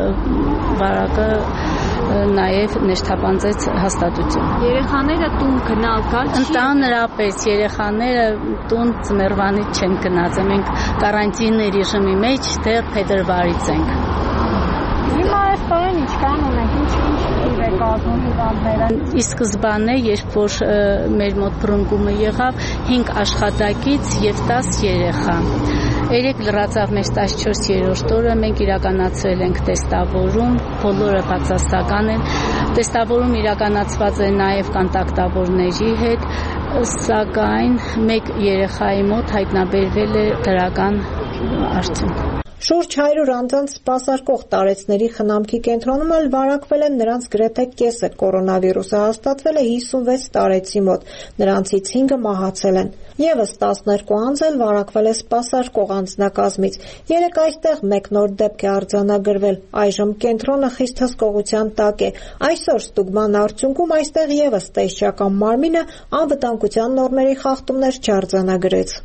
վարակը նաև ներթափանցեց հաստատություն։ Երեխաները տուն գնալ կա՞, ընդհանրապես երեխաները տուն ծմերվանից չեն գնացել։ Մենք կարանտինի ռեժիմի մեջ դեռ փետրվարից ենք։ Հիմա այսօրն ինչքան ունենք, ինչ-ինչ թիվ է կազմում հիվանդները։ Ի սկզբանե, երբ որ մեր մոտ բռնկումը եղավ, հինգ աշխատակից եւ տասը երեխա։ Երեք լրացավ մեր տասնչորսերորդ օրը, մենք իրականացրել ենք տեստավորում, բոլորը բացասական են։ Տեստավորում իրականացված է նաև կոնտակտավորների հետ, սակայն մեկ երեխայի մոտ հայտնաբերվել է դրական արդյունք։ Շուրջ հարյուր անձանց սպասարկող տարեցների խնամքի կենտրոնում էլ վարակվել են նրանց գրեթե կեսը, կորոնավիրուսը հաստատվել է հիսունվեց տարեցի մոտ, նրանցից հինգը մահացել են։ Եվս տասներկու անձ էլ վարակվել է սպասարկող անձնակազմից, երեք այստեղ մեկ նոր դեպք է արձանագրվել, այժմ կենտրոնը խիստ հսկողության տակ է։ Այսօր ստուգման արդյունքում այստեղ եւս տեսչական մարմինը անվտանգության նորմերի խախտումներ չարձանագրեց։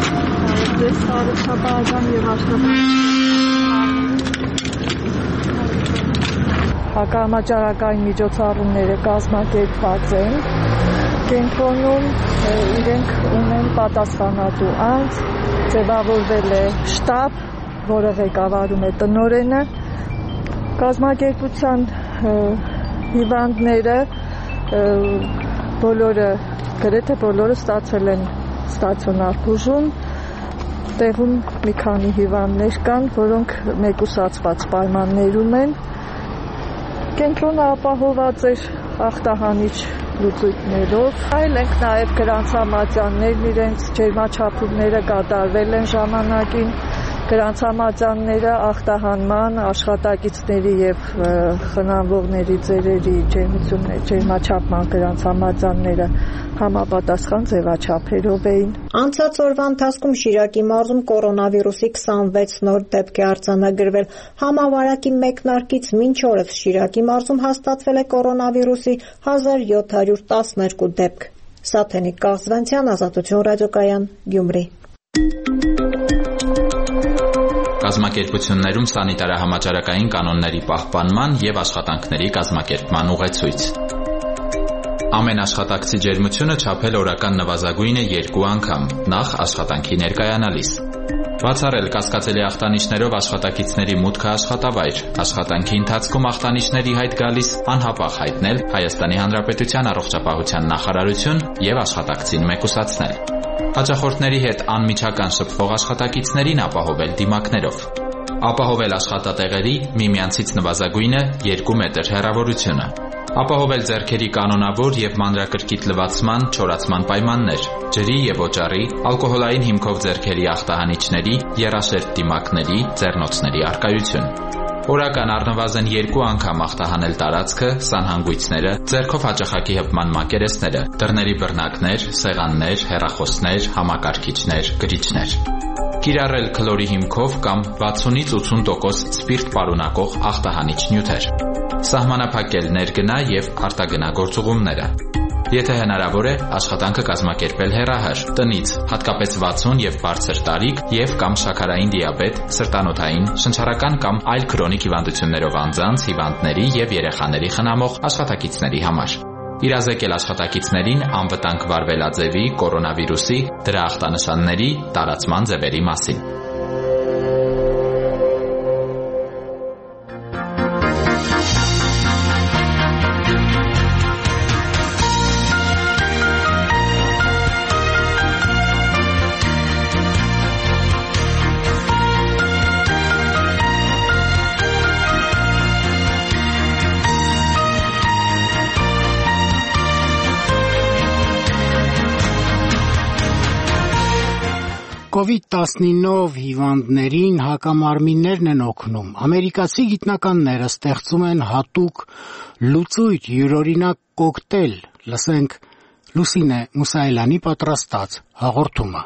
Ես առողջապահական եւ հակահամաճարակային միջոցառումները կազմակերպված են։ Կենտրոնում իրենք ունեն պատասխանատու անձ, ձևավորվել է շտաբ, որը ղեկավարում է տնօրենը։ Կազմակերպության հիվանդները բոլորը, գրեթե բոլորը ստացել են ստացիոնար բուժում։ Տեղում մի քանի հիվանդներ կան, որոնք մեկուսացված պայմաններում են։ Կենտրոնը ապահոված էր ախտահանիչ լուծույթներով։ Այլ ենք նաև գրանցամատյաններն, իրենց ջերմաչափումները կատարվել են ժամանակին։ Գրանցամատյանները ախտահանման, աշխատակիցների եւ խնամվողների ծերերի ջերմությունների ջերմաչափման գրանցամատյանները համապատասխան ձևաչափերով էին։ Անցած օրվա ընթացքում Շիրակի մարզում կորոնավիրուսի քսանվեց նոր դեպք է արձանագրվել։ Համավարակի մեկնարկից մինչ օրս Շիրակի մարզում հաստատվել է կորոնավիրուսի հազար յոթ հարյուր տասներկու դեպք։ Սաթենիկ Կաղզվանցյան, Ազատություն ռադիոկայան, Գյումրի։ Կազմակերպություններում սանիտարահամաճարակային կանոնների պահպանման եւ աշխատանքների կազմակերպման ուղեցույց։ Ամեն աշխատակցի ջերմությունը չափել օրական նվազագույնը երկու անգամ, նախ աշխատանքի ներկայանալիս։ Բացառել կասկածելի ախտանիշներով աշխատակիցների մուտքը աշխատավայր, աշխատանքի ընթացքում ախտանիշների հայտ գալիս անհապաղ հայտնել Հայաստանի Հանրապետության առողջապահության նախարարություն եւ աշխատակցին մեկուսացնել։ Հաճախորդների հետ անմիջական շփվող աշխատակիցներին ապահովել դիմակներով։ Ապահովել աշխատատեղերի միմյանցից նվազագույնը երկու մետր հեռավորությունը։ Ապահովել ձեռքերի կանոնավոր եւ մանրակրկիտ լվացման, չորացման պայմաններ, ջրի եւ օճառի, ալկոհոլային հիմքով ձեռքերի ախտահանիչների, եռաշերտ դիմակների, ձեռնոցների առկայություն։ Օրական առնվազն երկու անգամ ախտահանել տարածքը, սանհանգույցները, ձեռքով հաճախակի հպման մակերեսները, դռների բռնակներ, սեղաններ, հեռախոսներ, համակարգիչներ, գրիչներ։ Կիրառել քլորի հիմքով կամ վաթսունից ութսուն տոկոս սպիրտ պարունակող ախտահանիչ նյութեր։ Սահմանափակել ներգնա եւ արտագնա գործուղումները։ Եթե հնարավոր է, աշխատանքը կազմակերպել հեռահար, տնից, հատկապես վաթսուն եւ բարձր տարիք եւ կամ շաքարային դիաբետ, սրտանոթային, շնչառական կամ այլ քրոնիկ հիվանդություններով անձանց, հիվանդների եւ երեխաների խնամող աշխատակիցների համար։ Իրազեկել աշխատակիցներին անվտանգ վարվելաձևի, կորոնավիրուսի, դրա ախտանշանների, տարածման ձևերի մասին։ կովիդ տասնինով հիվանդներին հակամարմիններն են օգնում։ Ամերիկացի գիտնականները ստեղծում են հատուկ լուծույթ, յուրօրինակ կոկտեյլ։ Լսենք Լուսինե Մուսայելյանի պատրաստած հաղորդումը։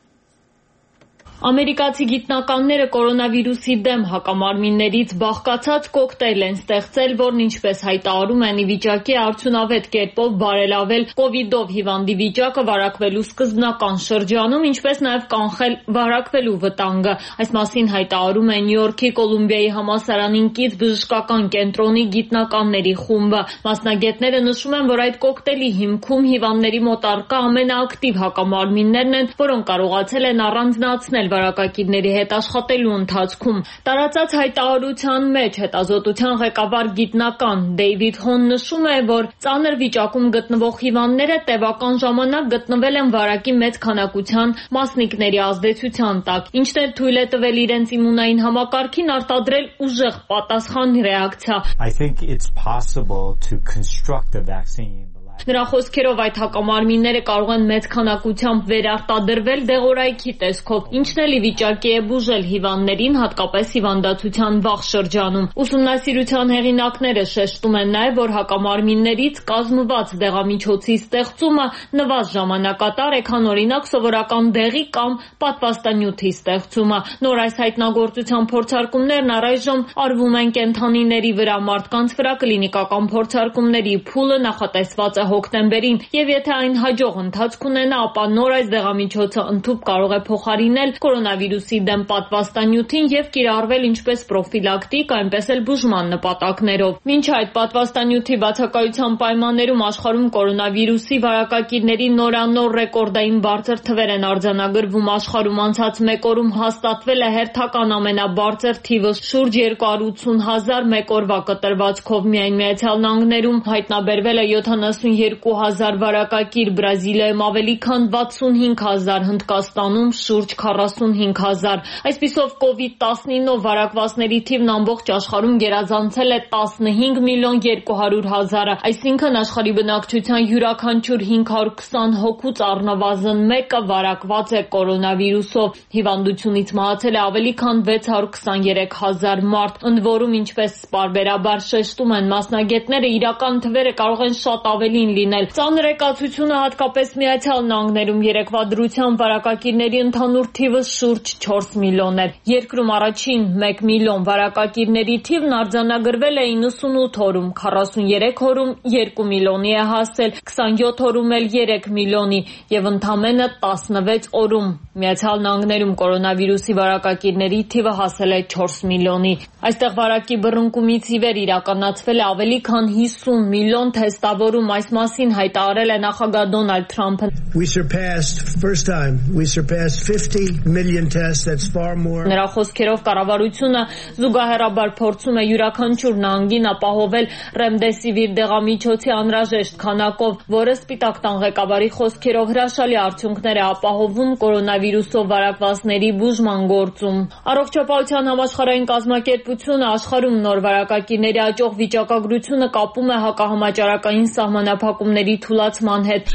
Ամերիկացի գիտնականները կորոնավիրուսի դեմ հակամարմիններից բաղկացած կոկտեյլ են ստեղծել, որն ինչպես հայտարարում են, ի վիճակի արդյունավետ կերպով բարելավել կովիդով հիվանդի վիճակը վարակվելու սկզբնական շրջանում, ինչպես նաև կանխել վարակվելու վտանգը։ Այս մասին հայտարարում է Նյու Յորքի Կոլումբիայի համալսարանին կից բժշկական կենտրոնի գիտնականների խումբը։ Մասնագետները նշում են, որ այդ կոկտեյլի հիմքում հիվանդների մոտ առկա ամենաակտիվ հակամարմիններն են, որոնք կարողացել են առանձնացնել վարակակիրների հետ աշխատելու ընթացքում։ Տարածած հայտարարության մեջ հետազոտության ղեկավար գիտնական Դեյվիդ Հոն նշում է, որ ծանր վիճակում գտնվող հիվանդները տևական ժամանակ գտնվել են վարակի մեծ քանակության մասնիկների ազդեցության տակ, ինչն էլ թույլ է տվել իրենց իմունային համակարգին արտադրել ուժեղ պատասխան ռեակցիա։ I think it's possible to construct a vaccine. Նրա խոսքերով այդ հակամարմինները կարող են մեծ քանակությամբ վերարտադրվել դեղորայքի տեսքով, ինչն էլ ի վիճակի է բուժել հիվանդներին, հատկապես հիվանդացության վաղ շրջանում։ Ուսումնասիրության հեղինակները շեշտում են նաև, որ հակամարմիններից կազմված դեղամիջոցի ստեղծումը նվազ ժամանակատար է, քան օրինակ սովորական դեղի կամ պատվաստանյութի ստեղծումը։ Նոր այս հայտնագործության փորձարկումներն առայժմ արվում են կենդանիների վրա, մարդկանց վրա կլինիկական փորձարկումների փուլը նախատեսված է հոկտեմբերին, եւ եթե այն հաջող ընթացք ունենա, ապա նոր այս դեղամիջոցը ընդհուպ կարող է փոխարինել կորոնավիրուսի դեմ պատվաստանյութին եւ կիրառվել ինչպես պրոֆիլակտիկ, այնպես էլ բուժման նպատակներով։ Մինչ այդ պատվաստանյութի բացակայության պայմաններում աշխարհում կորոնավիրուսի վարակակիրների նորանոր ռեկորդային բարձր թվեր են արձանագրվում։ Աշխարհում անցած մեկ օրում հաստատվել է հերթական ամենաբարձր թիվը՝ շուրջ երկու հարյուր ութսուն հազար մեկ օրվա կտրվածքով։ Միայն Միացյալ Նահանգներում հայտնաբերվել է յոթանասուն երկու հազար վարակակիր, Բրազիլիայում ավելի քան վաթսունհինգ հազար, Հնդկաստանում շուրջ քառասունհինգ հազար։ Այսպիսով կովիդ տասնինով վարակվածների թիվն ամբողջ աշխարհում գերազանցել է տասնհինգ միլիոն երկու հարյուր հազարը, այսինքն աշխարհի բնակչության յուրաքանչյուր հինգ հարյուր քսան հոգուց առնվազն մեկը վարակված է կորոնավիրուսով։ Հիվանդությունից մահացել է ավելի քան վեց հարյուր քսաներեք հազար մարդ, ընդ որում, ինչպես պարբերաբար շեշտում են մասնագետները, իրական թվերը կարող են շատ ավելին լինել։ Ծանր եկացությունը հատկապես Միացյալ Նահանգներում երեկվա դրությամբ վարակակիրների ընդհանուր թիվը շուրջ չորս միլիոն էր։ Երկրում առաջին մեկ միլիոն վարակակիրների թիվն արձանագրվել է իննսունութ օրում, քառասուներեք օրում երկու միլիոնի է հասել, քսանյոթ օրում էլ երեք միլիոնի եւ ընդամենը տասնվեց օրում Միացյալ Նահանգներում կորոնավիրուսի վարակակիրների թիվը հասել է չորս միլիոնի։ Այստեղ վարակի բռնկումից ի վեր իրականացվել է ավելի քան հիսուն միլիոն թեստավորում, այս մասին հայտարարել է նախագահ Դոնալդ Թրամփը։ Նրա խոսքերով կառավարությունը զուգահեռաբար փորձում է յուրաքանչյուր նահանգին ապահովել ռեմդեսիվիր դեղամիջոցի անհրաժեշտ քանակով, որը Սպիտակ տան ղեկավարի խոսքերով հրաշալի արդյունքներ է ապահովում կորոնավիրուսով վարակվածների բուժման գործում։ Առողջապահության համաշխարհային կազմակերպությունը աշխարհում նոր վարակակիրների աճող վիճակագրությունը կապում է հակահամաճարակային սահմանափակումների թուլացման հետ,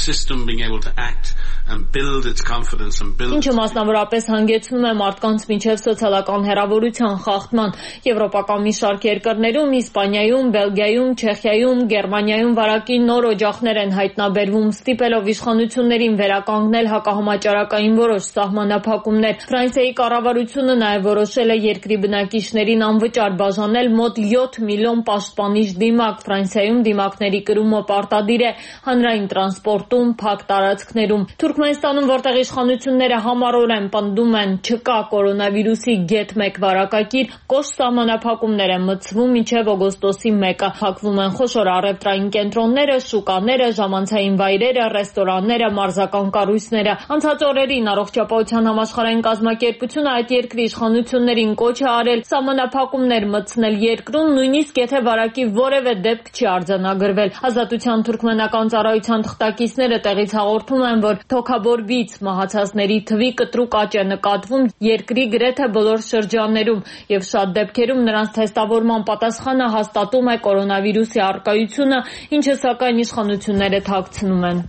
ինչը մասնավորապես հանգեցնում է մարդկանց միջև սոցիալական հեռավորության խախտման։ Եվրոպական մի շարք երկրներում, Իսպանիայում, Բելգիայում, Չեխիայում, Գերմանիայում վարակի նոր օջախներ են հայտնաբերվում, ստիպելով իշխանություններին վերականգնել հակահամաճարակային որոշ սահմանափակումներ։ Ֆրանսիայի կառավարությունը նաև որոշել է երկրի բնակիչներին անվճար բաժանել մոտ յոթ միլիոն պաշտպանիչ դիմակ։ Ֆրանսիայում դիմակների կրումը պարտադիր է հանրային տրանսպորտում, փակ տարածքներում։ Թուրքմենստանում, որտեղ իշխանությունները համառորեն պնդում են չկա կորոնավիրուսի գեթ մեկ վարակակիր, կոշտ սահմանափակումներ են մտցվում մինչև օգոստոսի մեկը։ Փակվում են խոշոր առևտրային կենտրոնները, շուկաները, ժամանցային վայրերը, ռեստորանները, մարզական կառույցները։ Անցած օրերին Առողջապահության համաշխարհային կազմակերպությունը այդ երկրի իշխանություններին կոչ է արել սահմանափակումներ մտցնել երկրում, նույնիսկ եթե վարակի որևէ դեպք չի արձանագրվել։ Ազատության թուրքմենական ծառայության թղթակիցները տեղից հաղորդում են, որ թոքաբորբից մահացածների թվի կտրուկ աճ է նկատվում երկրի գրեթե բոլոր շրջաններում եւ շատ դեպքերում նրանց թեստավորման պատասխանը հաստատում է կորոնավիրուսի առկայությունը, ինչը սակայն իշխանությունները թաքցնում են։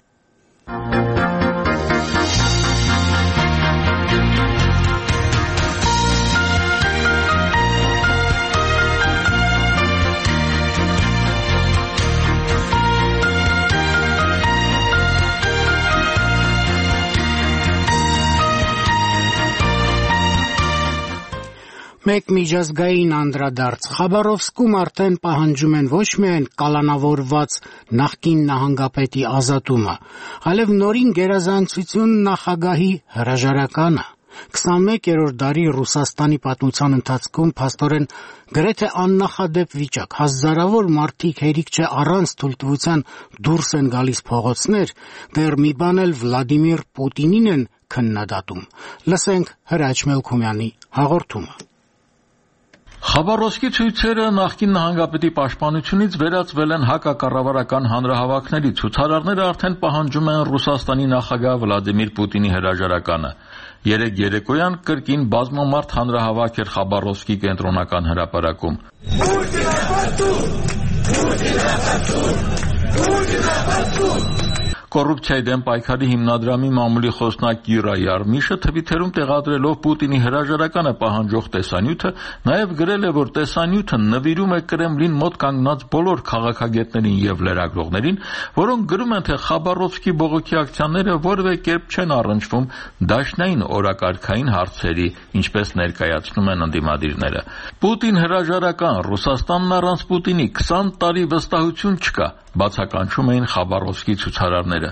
Մեկ միջազգային անդրադարձ։ Խաբարովսկում արդեն պահանջում են ոչ միայն կալանավորված նախկին նահանգապետի ազատումը, այլև նորին գերազանցություն նախագահի հրաժարականը։ քսանմեկերորդ դարի Ռուսաստանի պատմության ընթացքում փաստորեն գրեթե աննախադեպ վիճակ, հազարավոր մարդիկ հերիք չէ առանց թույլտվության դուրս են գալիս փողոցներ, դեռ մի բան էլ Վլադիմիր Պուտինին են քննադատում։ Լսենք Հրաչ Մելքումյանի հաղորդումը։ Խաբարովսկի ցույցերը նախկին նահանգապետի պաշտպանությունից վերածվել են հակակառավարական հանրահավաքների։ Ցուցարարները արդեն պահանջում են Ռուսաստանի նախագահ Վլադիմիր Պուտինի հրաժարականը։ Երեկ երեկոյան կրկին բազմամարդ հանրահավաք էր Խաբարովսկի կենտրոնական հրապարակում։ Կոռուպցիայի դեմ պայքարի հիմնադրամի մամուլի խոսնակ Կիրա Յարմիշը թվիթերում տեղադրելով Պուտինի հրաժարականը պահանջող տեսանյութը նաև գրել է, որ տեսանյութը նվիրում է Կրեմլին մոտ կանգնած բոլոր քաղաքագետներին եւ լրագրողներին, որոնք գրում են, թե Խաբարովսկի բողոքի ակցիաները որևէ կերպ չեն առնչվում դաշնային օրակարգային հարցերի, ինչպես ներկայացնում են ընդդիմադիրները։ Պուտին հրաժարական, Ռուսաստանն առանց Պուտինի քսան տարի վստահություն չկա, բացականչում էին Խաբարովսկի ցուցարարները։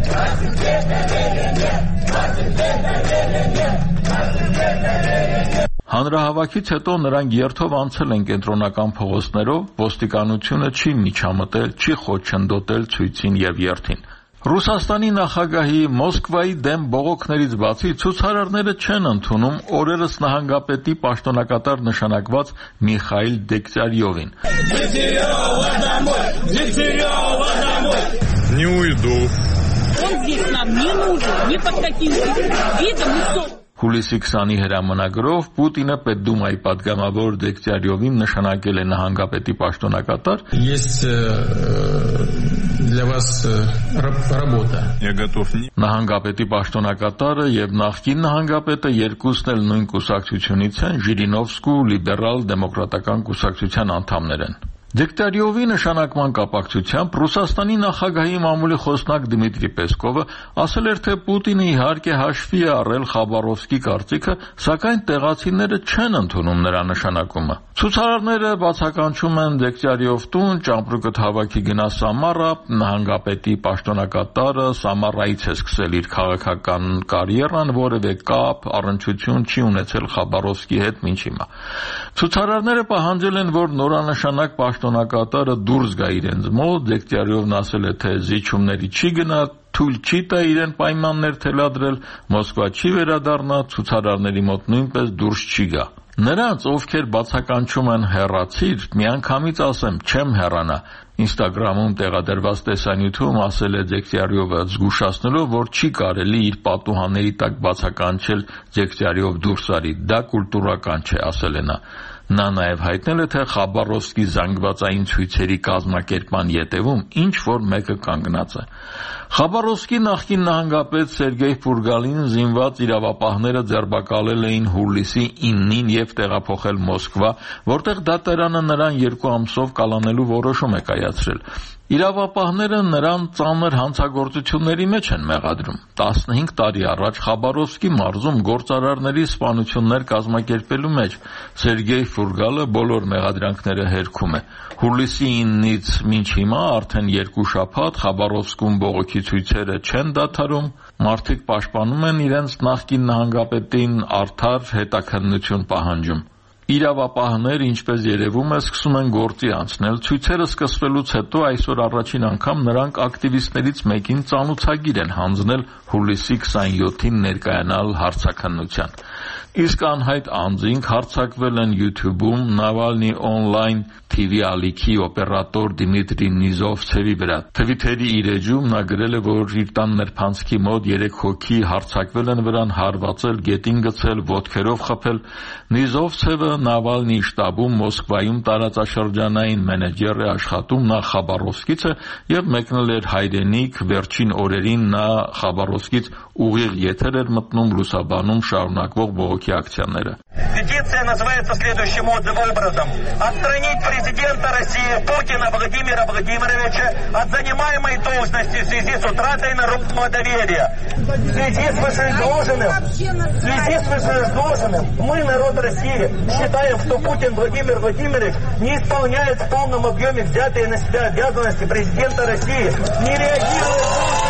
Հանրահավաքից հետո նրանք երթով անցել են կենտրոնական փողոցներով, ոստիկանությունը չի միջամտել, չի խոչընդոտել ցույցին եւ երթին։ Ռուսաստանի նախագահի Մոսկվայի դեմ բողոքներից բացի ցուցարարները չեն ընդունում օրերս նահանգապետի պաշտոնակատար նշանակված Միխայիլ Դեգտյարյովին։ Не уйду. Он здесь нам не нужен, ни под каким видом, ни со... Հուլիսի քսանի հրամանագրով Պուտինը Պետդումայի պատգամավոր Դեկտյարյովին նշանակել է նահանգապետի պաշտոնակատար։ Есть для вас работа. Я готов. Նահանգապետի պաշտոնակատարը եւ նախկին նահանգապետը երկուսն էլ նույն կուսակցությունից են, Ժիրինովսկու լիբերալ դեմոկրատական կուսակցության անդամներ են։ Դեկտյարյովի նշանակման կապակցությամբ Ռուսաստանի նախագահի մամուլի խոսնակ Դմիտրի Պեսկովը ասել էր, թե Պուտինը իհարկե հաշվի է առել Խաբարովսկի կարծիքը, սակայն տեղացիները չեն ընդունում նրա նշանակումը։ Ցուցարարները բացականչում են Դեկտյարյով տուն, ճամպրուկը հավաքի գնա Սամարա, նահանգապետի պաշտոնակատարը Սամարայից է սկսել իր քաղաքական կարիերան, որևէ կապ, առնչություն չի ունեցել Խաբարովսկի հետ մինչ հիմա։ Ցուցարարները պահանջել են, որ նորանշանակ պաշտոնակատարը դուրս գա իրենց մոտ, Դեկտյարյովն ասել է, թե զիջումների չի գնա, թույլ չի տա իրեն պայմաններ թելադրել, Մոսկվա չի վերադառնա, ցուցարարների մոտ նույնպես դուրս չի գա։ Նրանց, ովքեր բացականչում են հեռացիր, միանգամից ասեմ, չեմ հեռանա։ Ինստագրամում տեղադրված տեսանյութում ասել է Դեկտյարյովը, զգուշացնելով, որ չի կարելի իր պատուհանների տակ բացականչել Դեկտյարյով դուրս արի, դա կուլտուրական չէ, ասել է նա։ Նա նաև հայտնել է, թե Խաբարովսկի զանգվածային ցույցերի կազմակերպման ետևում ինչ-որ մեկը կանգնած է։ Խաբարովսկի նախկին նահանգապետ Սերգեյ Ֆուրգալին զինված իրավապահները ձերբակալել էին հուլիսի իննին եւ տեղափոխել Մոսկվա, որտեղ դատարանը նրան երկու ամսով կալանելու որոշում է կայացրել։ Իրավապահները նրան ծանր հանցագործությունների մեջ են մեղադրում։ տասնհինգ տարի առաջ Խաբարովսկի մարզում գործարարների սպանություններ կազմակերպելու մեջ Սերգեյ Ֆուրգալը բոլոր մեղադրանքները հերքում է։ Հուլիսի իննից մինչ հիմա արդեն երկու շաբաթ Խաբարովսկում բողոքի ցույցերը չեն դադարում, մարդիկ պաշտպանում են իրենց նախկին նահանգապետին, արդար հետաքննություն պահանջում։ Իրավապահներ, ինչպես երևում է, սկսում են գործի անցնել։ Ցույցերը սկսվելուց հետո այսօր առաջին անգամ նրանք ակտիվիստներից մեկին ծանոթագիր են հանձնել հուլիսի քսանյոթին ներկայանալ հարցաքննության։ Իսկ անհայտ անձինք հարձակվել են YouTube-ում Նավալնի on-line T V ալիքի օպերատոր Դիմիտրի Նիզովցևի վրա։ Թվիթերի իր էջում նա գրել է, որ իր տան նրբանցքի մոտ երեք հոգի հարձակվել են վրան, հարվածել, գետին գցել, ոտքերով խփել։ Նիզովցևը Նավալնի շտաբում Մոսկվայում տարածաշրջանային մենեջեր է աշխատում, նա Խաբարովսկից է եւ մեկնել էր հայրենիք, վերջին օրերին նա Խաբարովսկից ուղիղ եթեր էր մտնում լուսաբանում шарունակվող բողոքի акциянները։ Петиция называется следующим образом: отстранить президента России Путина Владимира Владимировича от занимаемой должности в связи с утратой народного доверия. В связи с вышеизложенным, в связи с вышеизложенным, мы, народ России, считаем, что Путин Владимир Владимирович не исполняет в полном объеме взятые на себя обязанности президента России, не реагирует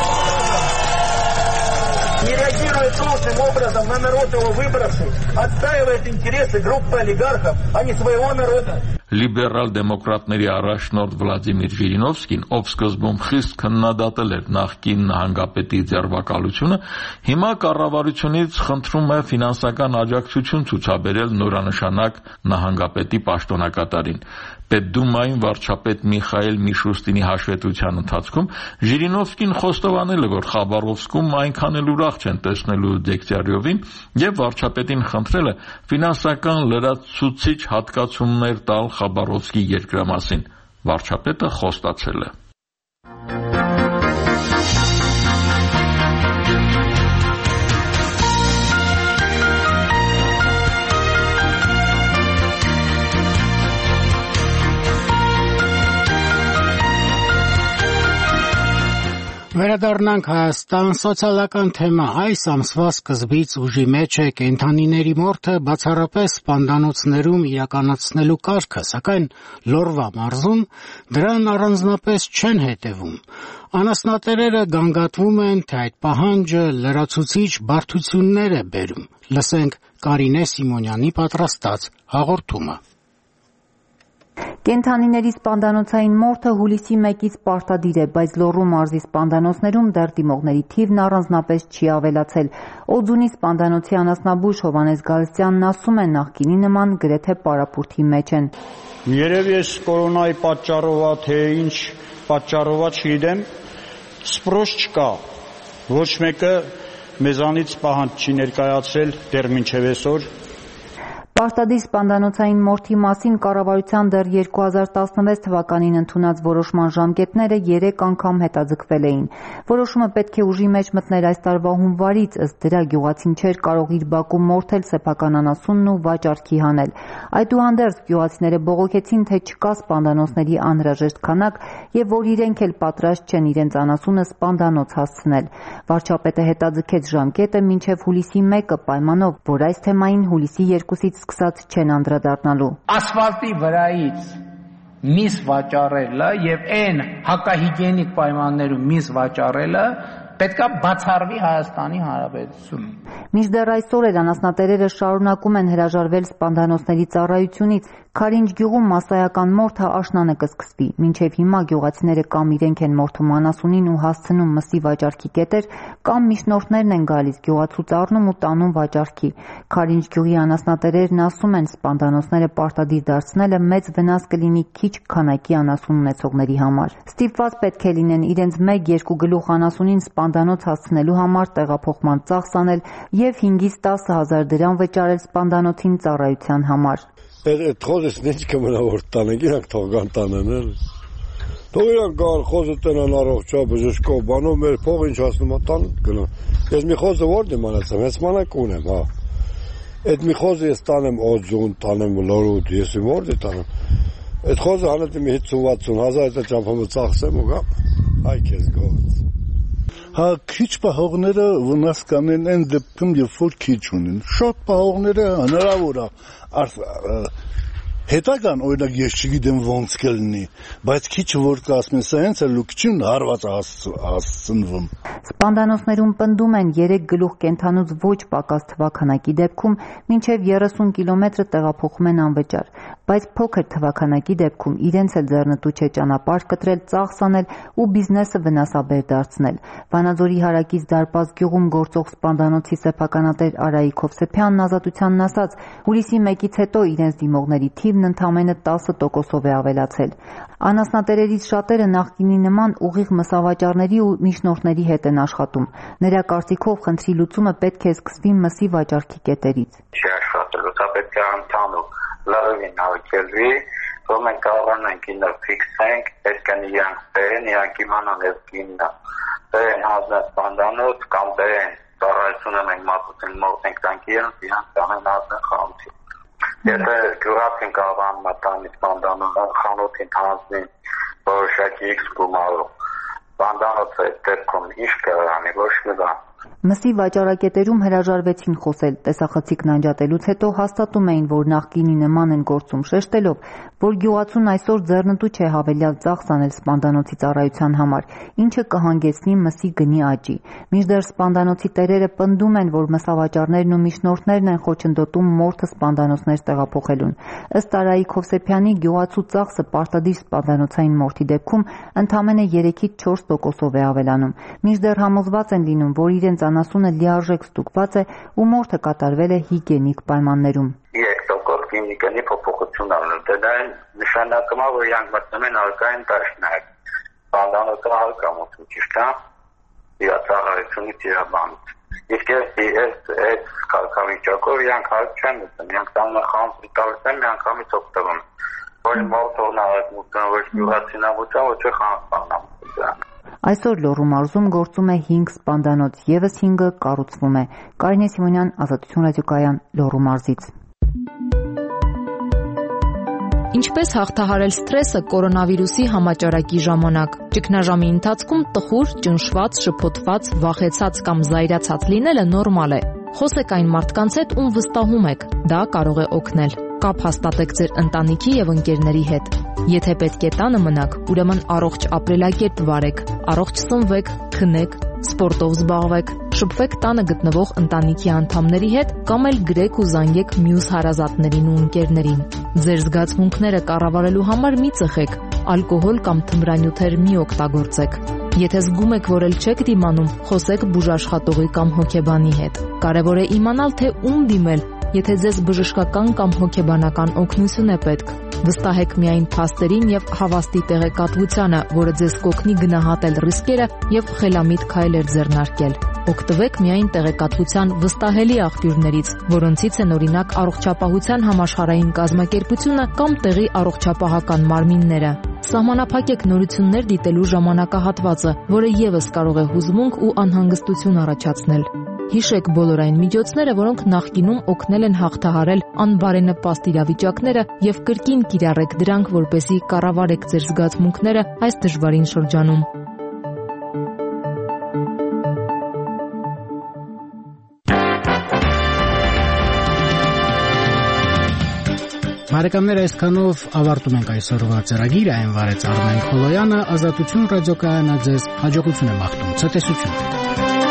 не реагирует должным образом на народ его выбравший, отстаивает интересы группы олигархов, а не своего народа. Լիբերալ դեմոկրատների առաջնորդ Վլադիմիր Ժիրինովսկին, ով սկզբում խիստ քննադատել էր նախկին նահանգապետի ձերբակալությունը, հիմա կառավարությունից խնդրում է ֆինանսական աջակցություն ցուցաբերել նորանշանակ նահանգապետի պաշտոնակատարին։ Պետդումային վարչապետ Միխայել Միշուստինի հաշվետվության ընթացքում Ժիրինովսկին խոստովանել է, որ Խաբարովսկում այնքան էլ ուրախ չեն տեսնելու Դեկտյարյովին եւ վարչապետին խնդրել է ֆինանսական լրացուցիչ հատկացումներ տալ Խաբարովսկի երկրամասին։ Վարչապետը խոստացել է։ Վերադառնանք Հայաստան, սոցիալական թեմա։ Այս ամսվա սկզբից ուժի մեջ է կենդանիների մորթը բացառապես սպանդանոցներում իրականացնելու կարգը, սակայն Լոռվա մարզում դրան առանձնապես չեն հետևում։ Անասնատերերը գանգատվում են, թե այդ պահանջը լրացուցիչ բարդություններ է բերում։ Լսենք Կարինե Սիմոնյանի պատրաստած հաղորդումը։ Կենդանիների սպանդանոցային մորթը հուլիսի մեկից պարտադիր է, բայց Լոռու մարզի սպանդանոցներում դեռ դիմողների թիվն առանձնապես չի ավելացել։ Օձունի սպանդանոցի անասնաբույժ Հովհաննես Գալստյանն ասում է, նախկինի նման գրեթե պարապուրդի մեջ են։ Երևի ես կորոնայի պատճառով թե ինչ պատճառով չգիտեմ, սպրոս չկա, ոչ մեկը մեզանից պահանջ չի ներկայացրել դեռ մինչև այսօր։ Պարտադիր սպանդանոցային մորթի մասին կառավարության դեռ երկու հազար տասնվեց թվականին ընդունած որոշման ժամկետները երեք անգամ հետաձգվել էին։ Որոշումը պետք է ուժի մեջ մտներ այս տարվա հունվարից, ըստ դրա գյուղացին չէր կարող իր բակում մորթել սեփական անասունն ու վաճառքի հանել։ Այդուհանդերձ գյուղացիները բողոքեցին, թե չկա սպանդանոցների անհրաժեշտ քանակ եւ որ իրենք էլ պատրաստ չեն իրենց անասունը սպանդանոց հասցնել։ Վարչապետը հետաձգեց ժամկետը մինչև հուլիսի մեկը պայմանով, որ այս թեմային հուլիսի երկուսից սկսած չեն անդրադառնալու։ Ասֆալտի վրայից միս վաճառելը եւ այն հակահիգիենիկ պայմաններում միս վաճառելը պետքա բացառվի Հայաստանի Հանրապետությունում։ Մինչդեռ այսօր էլ անասնատերերը շարունակում են հրաժարվել սպանդանոցների ծառայությունից։ Քարինջ գյուղում մասսայական մորթը աշնանը կսկսվի։ Մինչև հիմա գյուղացիները կամ իրենք են մորթում անասունին ու հասցնում մսի վաճառքի կետեր, կամ միջնորդներն են գալիս գյուղացուց առնում ու տանում վաճառքի։ Քարինջ գյուղի անասնատերերն ասում են, սպանդանոցները պարտադիր դարձնելը մեծ վնաս կլինի քիչ քանակի անասուն ունեցողների համար։ Ստիպված պետք է լինեն իրենց մեկ-երկու գլուխ անասունին սպանդանոց հասցնելու համար տեղափոխման ծախս անել եւ հինգից տասը հազար դրամ վճարել սպանդանոցին ծառայության համար։ Այդ խոզս ինչ կմնա որ տանենք, իրանք թողան տանեն էլ։ Թող իրանք գալ խոզը տնան առողջա բժշկով բանով մեր փող ինչ հասնում է տան գնա։ Ես մի խոզը որտե մանացեմ, հենց մանակ ունեմ, հա։ Այդ մի խոզը ես տանեմ օձուն, տանեմ լորուտ, ես որտե տանեմ։ Այդ խոզը հանել եմ հինգ-վաթսուն հազար այդ ճամփամը ծախսեմ ու գամ։ Այ քեզ գործ։ Հա քիչ պահողները վնաս կանեն այն դեպքում, երբ որ քիչ ունեն։ Շատ պահողները հնարավոր է հետագան օրինակ ես չգիտեմ ոնց կլինի, բայց քիչը որ կասեն, սա հենց է լուքչին հարված հասցնվում։ Սպանդանոցներում պնդում են երեք գլուխ կենթանուց ոչ պակաս թվաքանակի դեպքում մինչև երեսուն կիլոմետրը տեղափոխում են անվճար, բայց փոքր թվաքանակի դեպքում իրենց էլ ձեռնտու չէ ճանապարհ կտրել, ծախս անել ու բիզնեսը վնասաբեր դարձնել։ Վանաձորի հարակից Դարպաս գյուղում գործող սպանդանոցի սեփականատեր Արայիկ Հովսեփյանն ազատությանն ասաց, հուլիսի մեկից հետո իրենց դիմողների թիվն ընդամենը տասը տոկոսով է ավելացել։ Անասնատերերից շատերը նախկինի նման ուղիղ մսավաճառների ու միջնորդների հետ են աշխատում։ Նրա կարծիքով խնդրի լուծումը պետք է սկսվի մսի վաճառքի կետերից։ Չի աշխատելու, դա պետք է ընդհանուր լավին հավաքելվի, որ մենք կարողանանք ինը ֆիքսենք, այսքան իրանք բերեն, իրանք իմանան ես գիննա։ Բերեն հանձնած սպանդանոց կամ բերեն ծառայությունը մենք մատուցենք մորթենք տանքի իրենց, իրանք տանեն հանձնեն խանութի։ Եթե գյուղացին կարողան մատանի սպանդանոց խանութին հանձնին որոշակի X գումարով, սպանդանոցը այդ դեպքում ինչ կրանի, ոչ մի բան։ Մսի վաճառակետերում հրաժարվեցին խոսել, տեսախցիկն անջատելուց հետո հաստատում էին, որ նախկինի նման են գործում, շեշտելով, որ գյուղացուն այսօր ձեռնտու չէ հավելյալ ծախս անել սպանդանոցի ծառայության համար, ինչը կհանգեցնի մսի գնի աճի։ Մինչդեռ սպանդանոցի տերերը պնդում են, որ մսավաճառներն ու միջնորդներն են խոչընդոտում մորթը սպանդանոցներ տեղափոխելուն։ Ըստ Արայիկ Հովսեփյանի, գյուղացու ծախսը պարտադիր սպանդանոցային մորթի դեպքում ընդամենը երեքից չորս տոկոսով է ավելանում։ Մինչդեռ համոզված են լինում, որ իրենց անասունը լիարժեք ստուգված է ու մորթը կատարվել է հիգիենիկ պայմաններում։ Երեք տոկոս կինիկանի փոփոխություն անում, դա նշանակում է, որ իրանք մտնում են արկային դաշնակ, սպանդանոցը արկամություն, ճիշտ է, իրացահարությունից իրաբանից։ Իսկ այս այս կարգավիճակով իրանք հարկ չեն մտնում, իրանք տանը խանութ տալիս են, մի անգամից օգտվում։ Ոչ մորթորն արագմություն, ոչ գյուղացինավության, ոչ խանութ։ Այսօր Լոռու մարզում գործում է հինգ սպանդանոց, ևս հինգը կառուցվում է։ Կարինե Սիմոնյան, Ազատություն ռադիոկայան, Լոռու մարզից։ Ինչպես հաղթահարել սթրեսը կորոնավիրուսի համաճարակի ժամանակ։ Ճգնաժամի ընթացքում տխուր, ճնշված, շփոթված, վախեցած կամ զայրացած լինելը նորմալ է։ Խոսեք այն մարդկանց հետ, ում վստահում եք, դա կարող է օգնել։ Կապ հաստատեք ձեր ընտանիքի եւ ընկերների հետ։ Եթե պետք է տանը մնաք, ուրեմն առողջ ապրելակերպ վարեք, առողջ սնվեք, քնեք, սպորտով զբաղվեք, շփվեք տանը գտնվող ընտանիքի անդամների հետ կամ էլ գրեք ու զանգեք մյուս հարազատներին ու ընկերներին։ Ձեր զգացմունքները կառավարելու համար մի ծխեք, ալկոհոլ կամ թմրանյութեր մի օգտագործեք։ Եթե զգում եք, որ էլ չեք դիմանում, խոսեք բուժաշխատողի կամ հոգեբանի հետ։ Կարևոր է իմանալ, թե ում դիմել, եթե ձեզ բժշկական կամ հոգեբանական օգնություն է պետք։ Վստահեք միայն փաստերին եւ հավաստի տեղեկատվությանը, որը ձեզ կօգնի գնահատել ռիսկերը եւ խելամիտ քայլեր ձեռնարկել։ Օգտվեք միայն տեղեկատվության վստահելի աղբյուրներից, որոնցից են օրինակ Առողջապահության համաշխարհային կազմակերպությունը կամ տեղի առողջապահական մարմինները։ Սահմանափակեք նորություններ դիտելու ժամանակահատվածը, որը ևս կարող է հուզմունք ու անհանգստություն առաջացնել։ Հիշեք բոլոր այն միջոցները, որոնք նախկինում օգնել են հաղթահարել անբարենպաստ իրավիճակները եւ կրկին կիրառեք դրանք, որպեսզի կառավարեք ձեր զգացմունքները այս դժվարին շրջանում։ Բարեկամներ, այսքանով ավարտում ենք այսօրվա ծրագիրը, այն վարեց Արմեն Խոլոյանը, Ազատություն ռադիոկայանը ձեզ հաջողություն է մաղթում, ցտեսություն։